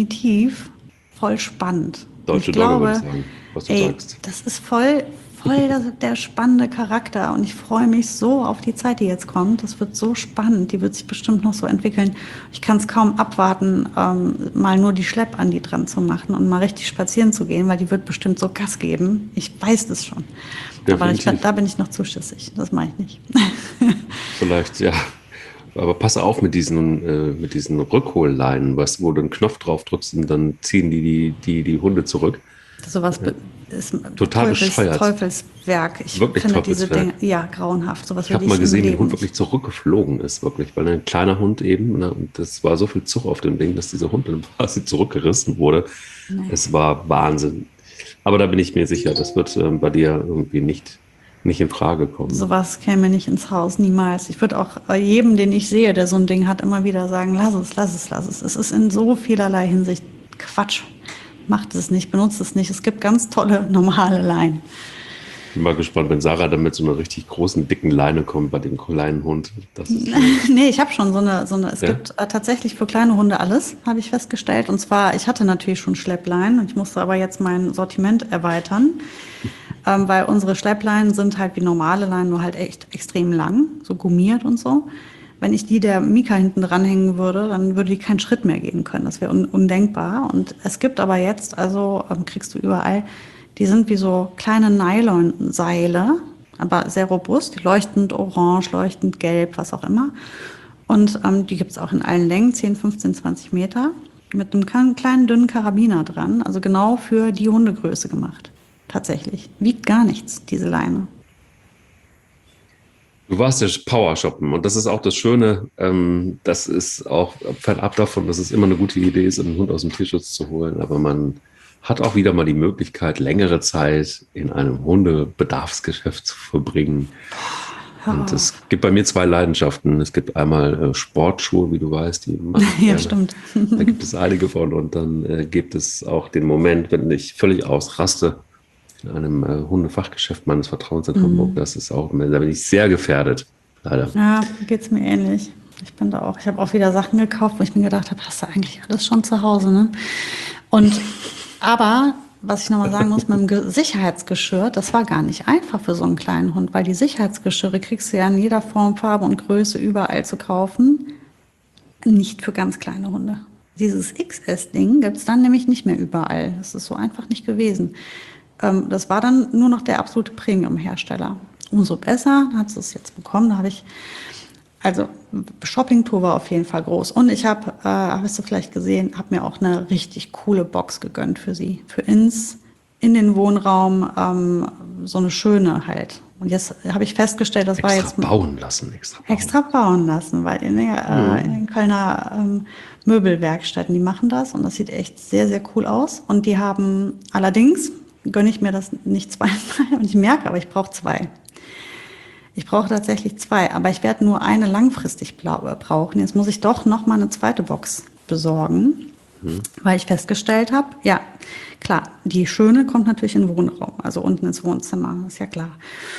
definitiv voll spannend. Deutsche ich Dogge, glaube, würde ich sagen, was du ey, sagst. das ist voll, voll das, der spannende Charakter und ich freue mich so auf die Zeit, die jetzt kommt. Das wird so spannend, die wird sich bestimmt noch so entwickeln. Ich kann es kaum abwarten, ähm, mal nur die Schleppandi dran zu machen und mal richtig spazieren zu gehen, weil die wird bestimmt so Gas geben. Ich weiß das schon. Aber ich, Definitiv. da bin ich noch zu schissig. Das mache ich nicht. Vielleicht, ja. Aber pass auf mit diesen, äh, mit diesen Rückholleinen, weißt du, wo du einen Knopf drauf drückst und dann ziehen die die, die, die Hunde zurück. Sowas be- ist Total Teufels, bescheuert. Teufelswerk. Ich Wirklich finde diese Teufelswerk. Dinge, ja, grauenhaft. Sowas Ich habe würde mal im gesehen, wie Leben der Hund nicht. wirklich zurückgeflogen ist, wirklich, weil ein kleiner Hund eben, ne, und das war so viel Zug auf dem Ding, dass dieser Hund dann quasi zurückgerissen wurde. Nee. Es war Wahnsinn. Aber da bin ich mir sicher, das wird ähm, bei dir irgendwie nicht, nicht in Frage kommen. Sowas käme nicht ins Haus, niemals. Ich würde auch äh, jedem, den ich sehe, der so ein Ding hat, immer wieder sagen, lass es, lass es, lass es. Es ist in so vielerlei Hinsicht Quatsch. Macht es nicht, benutzt es nicht. Es gibt ganz tolle, normale Leinen. Ich bin mal gespannt, wenn Sarah dann mit so einer richtig großen, dicken Leine kommt bei dem kleinen Hund. Das ist Nee, ich habe schon so eine, so eine es Ja? gibt äh, tatsächlich für kleine Hunde alles, habe ich festgestellt. Und zwar, ich hatte natürlich schon Schleppleinen und ich musste aber jetzt mein Sortiment erweitern, ähm, weil unsere Schleppleinen sind halt wie normale Leinen, nur halt echt extrem lang, so gummiert und so. Wenn ich die der Mika hinten dranhängen würde, dann würde die keinen Schritt mehr gehen können. Das wäre un undenkbar. Und es gibt aber jetzt, also ähm, kriegst du überall, die sind wie so kleine Nylonseile, aber sehr robust, leuchtend orange, leuchtend gelb, was auch immer. Und ähm, die gibt es auch in allen Längen, zehn, fünfzehn, zwanzig Meter, mit einem kleinen, kleinen dünnen Karabiner dran. Also genau für die Hundegröße gemacht. Tatsächlich. Wiegt gar nichts, diese Leine. Du warst ja Power shoppen und das ist auch das Schöne, ähm, das ist auch fernab davon, dass es immer eine gute Idee ist, einen Hund aus dem Tierschutz zu holen, aber man hat auch wieder mal die Möglichkeit, längere Zeit in einem Hundebedarfsgeschäft zu verbringen. Und es gibt bei mir zwei Leidenschaften. Es gibt einmal äh, Sportschuhe, wie du weißt, die mache ich Ja, gerne. stimmt. Da gibt es einige von und dann äh, gibt es auch den Moment, wenn ich völlig ausraste, in einem äh, Hundefachgeschäft meines Vertrauens in Hamburg. Das ist auch, da bin ich sehr gefährdet, leider. Ja, geht's mir ähnlich. Ich bin da auch, ich habe auch wieder Sachen gekauft, wo ich mir gedacht habe, hast du eigentlich alles schon zu Hause, ne? Und, aber was ich nochmal sagen muss, mit dem Ge- Sicherheitsgeschirr, das war gar nicht einfach für so einen kleinen Hund, weil die Sicherheitsgeschirre kriegst du ja in jeder Form, Farbe und Größe überall zu kaufen. Nicht für ganz kleine Hunde. Dieses X S-Ding gibt es dann nämlich nicht mehr überall. Das ist so einfach nicht gewesen. Ähm, das war dann nur noch der absolute Premium-Hersteller. Umso besser hat sie es jetzt bekommen. Da habe ich, also Shoppingtour war auf jeden Fall groß. Und ich habe, äh, hast du vielleicht gesehen, habe mir auch eine richtig coole Box gegönnt für sie. Für ins, in den Wohnraum, ähm, so eine schöne halt. Und jetzt habe ich festgestellt, das extra war jetzt bauen lassen. Extra bauen. extra bauen lassen, weil in, der, Mhm. äh, in den Kölner ähm, Möbelwerkstätten, die machen das und das sieht echt sehr, sehr cool aus. Und die haben allerdings, gönne ich mir das nicht zweimal und ich merke, aber ich brauche zwei. Ich brauche tatsächlich zwei, aber ich werde nur eine langfristig blau- brauchen. Jetzt muss ich doch noch mal eine zweite Box besorgen, mhm. weil ich festgestellt habe, ja, klar, die schöne kommt natürlich in den Wohnraum, also unten ins Wohnzimmer, ist ja klar.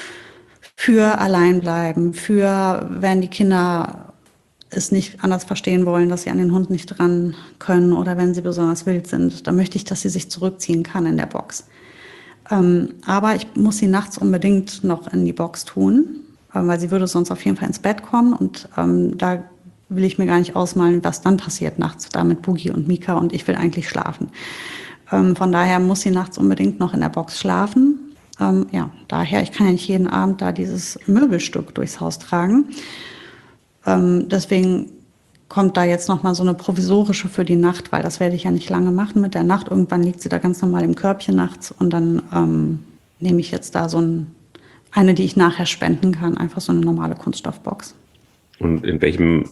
Für Alleinbleiben, für wenn die Kinder es nicht anders verstehen wollen, dass sie an den Hund nicht dran können oder wenn sie besonders wild sind, dann möchte ich, dass sie sich zurückziehen kann in der Box. Ähm, aber ich muss sie nachts unbedingt noch in die Box tun, äh, weil sie würde sonst auf jeden Fall ins Bett kommen und ähm, da will ich mir gar nicht ausmalen, was dann passiert nachts da mit Boogie und Mika und ich will eigentlich schlafen. Ähm, von daher muss sie nachts unbedingt noch in der Box schlafen. Ähm, ja, daher, ich kann ja nicht jeden Abend da dieses Möbelstück durchs Haus tragen. Ähm, deswegen kommt da jetzt noch mal so eine provisorische für die Nacht, weil das werde ich ja nicht lange machen mit der Nacht. Irgendwann liegt sie da ganz normal im Körbchen nachts und dann ähm, nehme ich jetzt da so ein, eine, die ich nachher spenden kann, einfach so eine normale Kunststoffbox. Und in welchem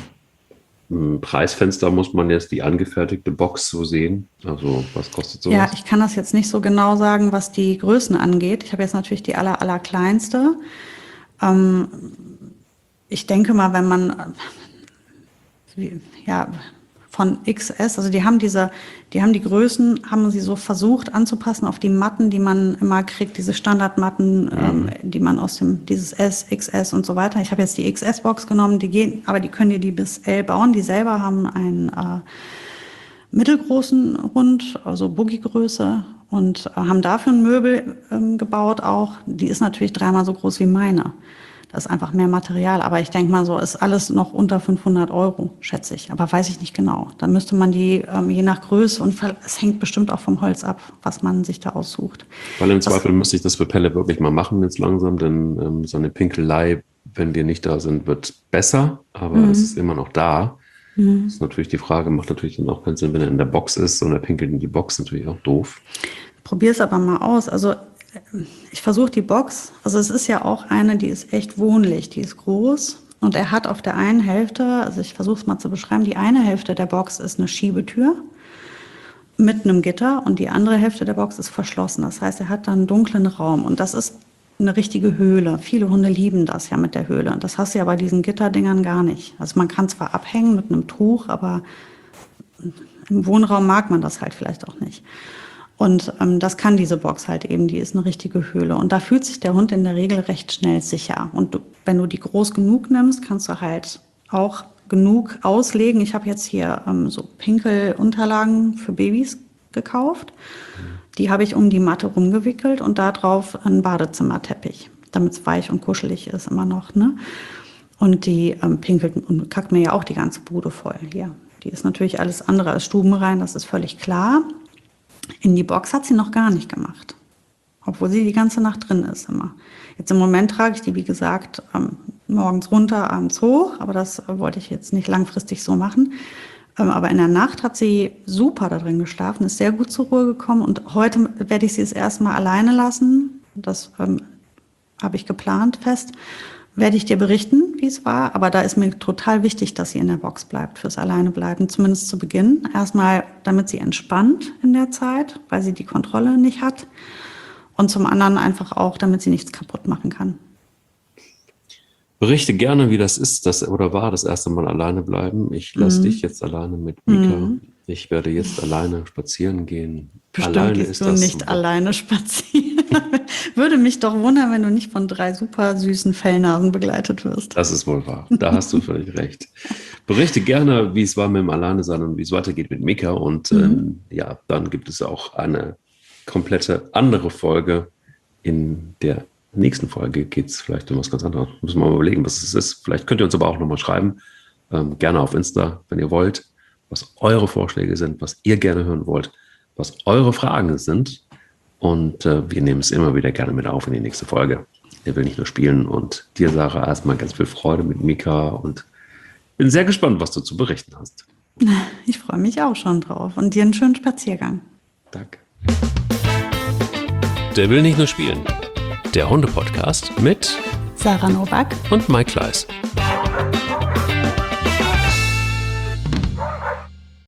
m, Preisfenster muss man jetzt die angefertigte Box so sehen? Also was kostet sowas? Ja, ich kann das jetzt nicht so genau sagen, was die Größen angeht. Ich habe jetzt natürlich die aller, aller kleinste. Ähm, ich denke mal, wenn man ja von X S, also die haben diese, die haben die Größen, haben sie so versucht anzupassen auf die Matten, die man immer kriegt, diese Standardmatten, mhm. ähm, die man aus dem, dieses S, X S und so weiter. Ich habe jetzt die X S-Box genommen, die gehen, aber die können dir die bis L bauen. Die selber haben einen äh, mittelgroßen Hund, also Boogie-Größe und äh, haben dafür ein Möbel ähm, gebaut auch. Die ist natürlich dreimal so groß wie meine. Das ist einfach mehr Material. Aber ich denke mal so, ist alles noch unter fünfhundert Euro, schätze ich. Aber weiß ich nicht genau. Dann müsste man die, ähm, je nach Größe, und es hängt bestimmt auch vom Holz ab, was man sich da aussucht. Weil im Zweifel müsste ich das für Pelle wirklich mal machen jetzt langsam, denn ähm, so eine Pinkelei, wenn wir nicht da sind, wird besser, aber mhm. es ist immer noch da. Mhm. Das ist natürlich die Frage, macht natürlich dann auch keinen Sinn, wenn er in der Box ist und er pinkelt in die Box, natürlich auch doof. Probier es aber mal aus. Also ich versuche die Box, also es ist ja auch eine, die ist echt wohnlich, die ist groß und er hat auf der einen Hälfte, also ich versuche es mal zu beschreiben, die eine Hälfte der Box ist eine Schiebetür mit einem Gitter und die andere Hälfte der Box ist verschlossen. Das heißt, er hat da einen dunklen Raum und das ist eine richtige Höhle. Viele Hunde lieben das ja mit der Höhle. Das hast du ja bei diesen Gitterdingern gar nicht. Also man kann zwar abhängen mit einem Tuch, aber im Wohnraum mag man das halt vielleicht auch nicht. Und ähm, das kann diese Box halt eben, die ist eine richtige Höhle. Und da fühlt sich der Hund in der Regel recht schnell sicher. Und du, wenn du die groß genug nimmst, kannst du halt auch genug auslegen. Ich habe jetzt hier ähm, so Pinkelunterlagen für Babys gekauft. Die habe ich um die Matte rumgewickelt und da drauf einen Badezimmerteppich, damit es weich und kuschelig ist immer noch. Ne? Und die ähm, pinkelt und kackt mir ja auch die ganze Bude voll hier. Die ist natürlich alles andere als stubenrein, das ist völlig klar. In die Box hat sie noch gar nicht gemacht, obwohl sie die ganze Nacht drin ist immer. Jetzt im Moment trage ich die, wie gesagt, ähm, morgens runter, abends hoch, aber das äh, wollte ich jetzt nicht langfristig so machen. Ähm, aber in der Nacht hat sie super da drin geschlafen, ist sehr gut zur Ruhe gekommen und heute werde ich sie das erste Mal alleine lassen. Das ähm, habe ich geplant fest. Werde ich dir berichten, wie es war, aber da ist mir total wichtig, dass sie in der Box bleibt, fürs Alleinebleiben, zumindest zu Beginn. Erstmal, damit sie entspannt in der Zeit, weil sie die Kontrolle nicht hat und zum anderen einfach auch, damit sie nichts kaputt machen kann. Berichte gerne, wie das ist, das oder war das erste Mal alleine bleiben. Ich lasse mhm. dich jetzt alleine mit Mika. Mhm. Ich werde jetzt alleine spazieren gehen. Bestimmt alleine gehst ist du das nicht so. alleine spazieren. Würde mich doch wundern, wenn du nicht von drei super süßen Fellnasen begleitet wirst. Das ist wohl wahr. Da hast du völlig recht. Berichte gerne, wie es war mit dem Alleine sein und wie es weitergeht mit Mika. Und mhm. ähm, ja, dann gibt es auch eine komplette andere Folge. In der nächsten Folge geht es vielleicht um was ganz anderes. Müssen wir mal überlegen, was es ist. Vielleicht könnt ihr uns aber auch nochmal schreiben. Ähm, gerne auf Insta, wenn ihr wollt, was eure Vorschläge sind, was ihr gerne hören wollt, was eure Fragen sind. Und äh, wir nehmen es immer wieder gerne mit auf in die nächste Folge. Der will nicht nur spielen. Und dir, Sarah, erstmal ganz viel Freude mit Mika. Und bin sehr gespannt, was du zu berichten hast. Ich freue mich auch schon drauf. Und dir einen schönen Spaziergang. Danke. Der will nicht nur spielen. Der Hunde-Podcast mit Sarah Nowak und Mike Kleiss.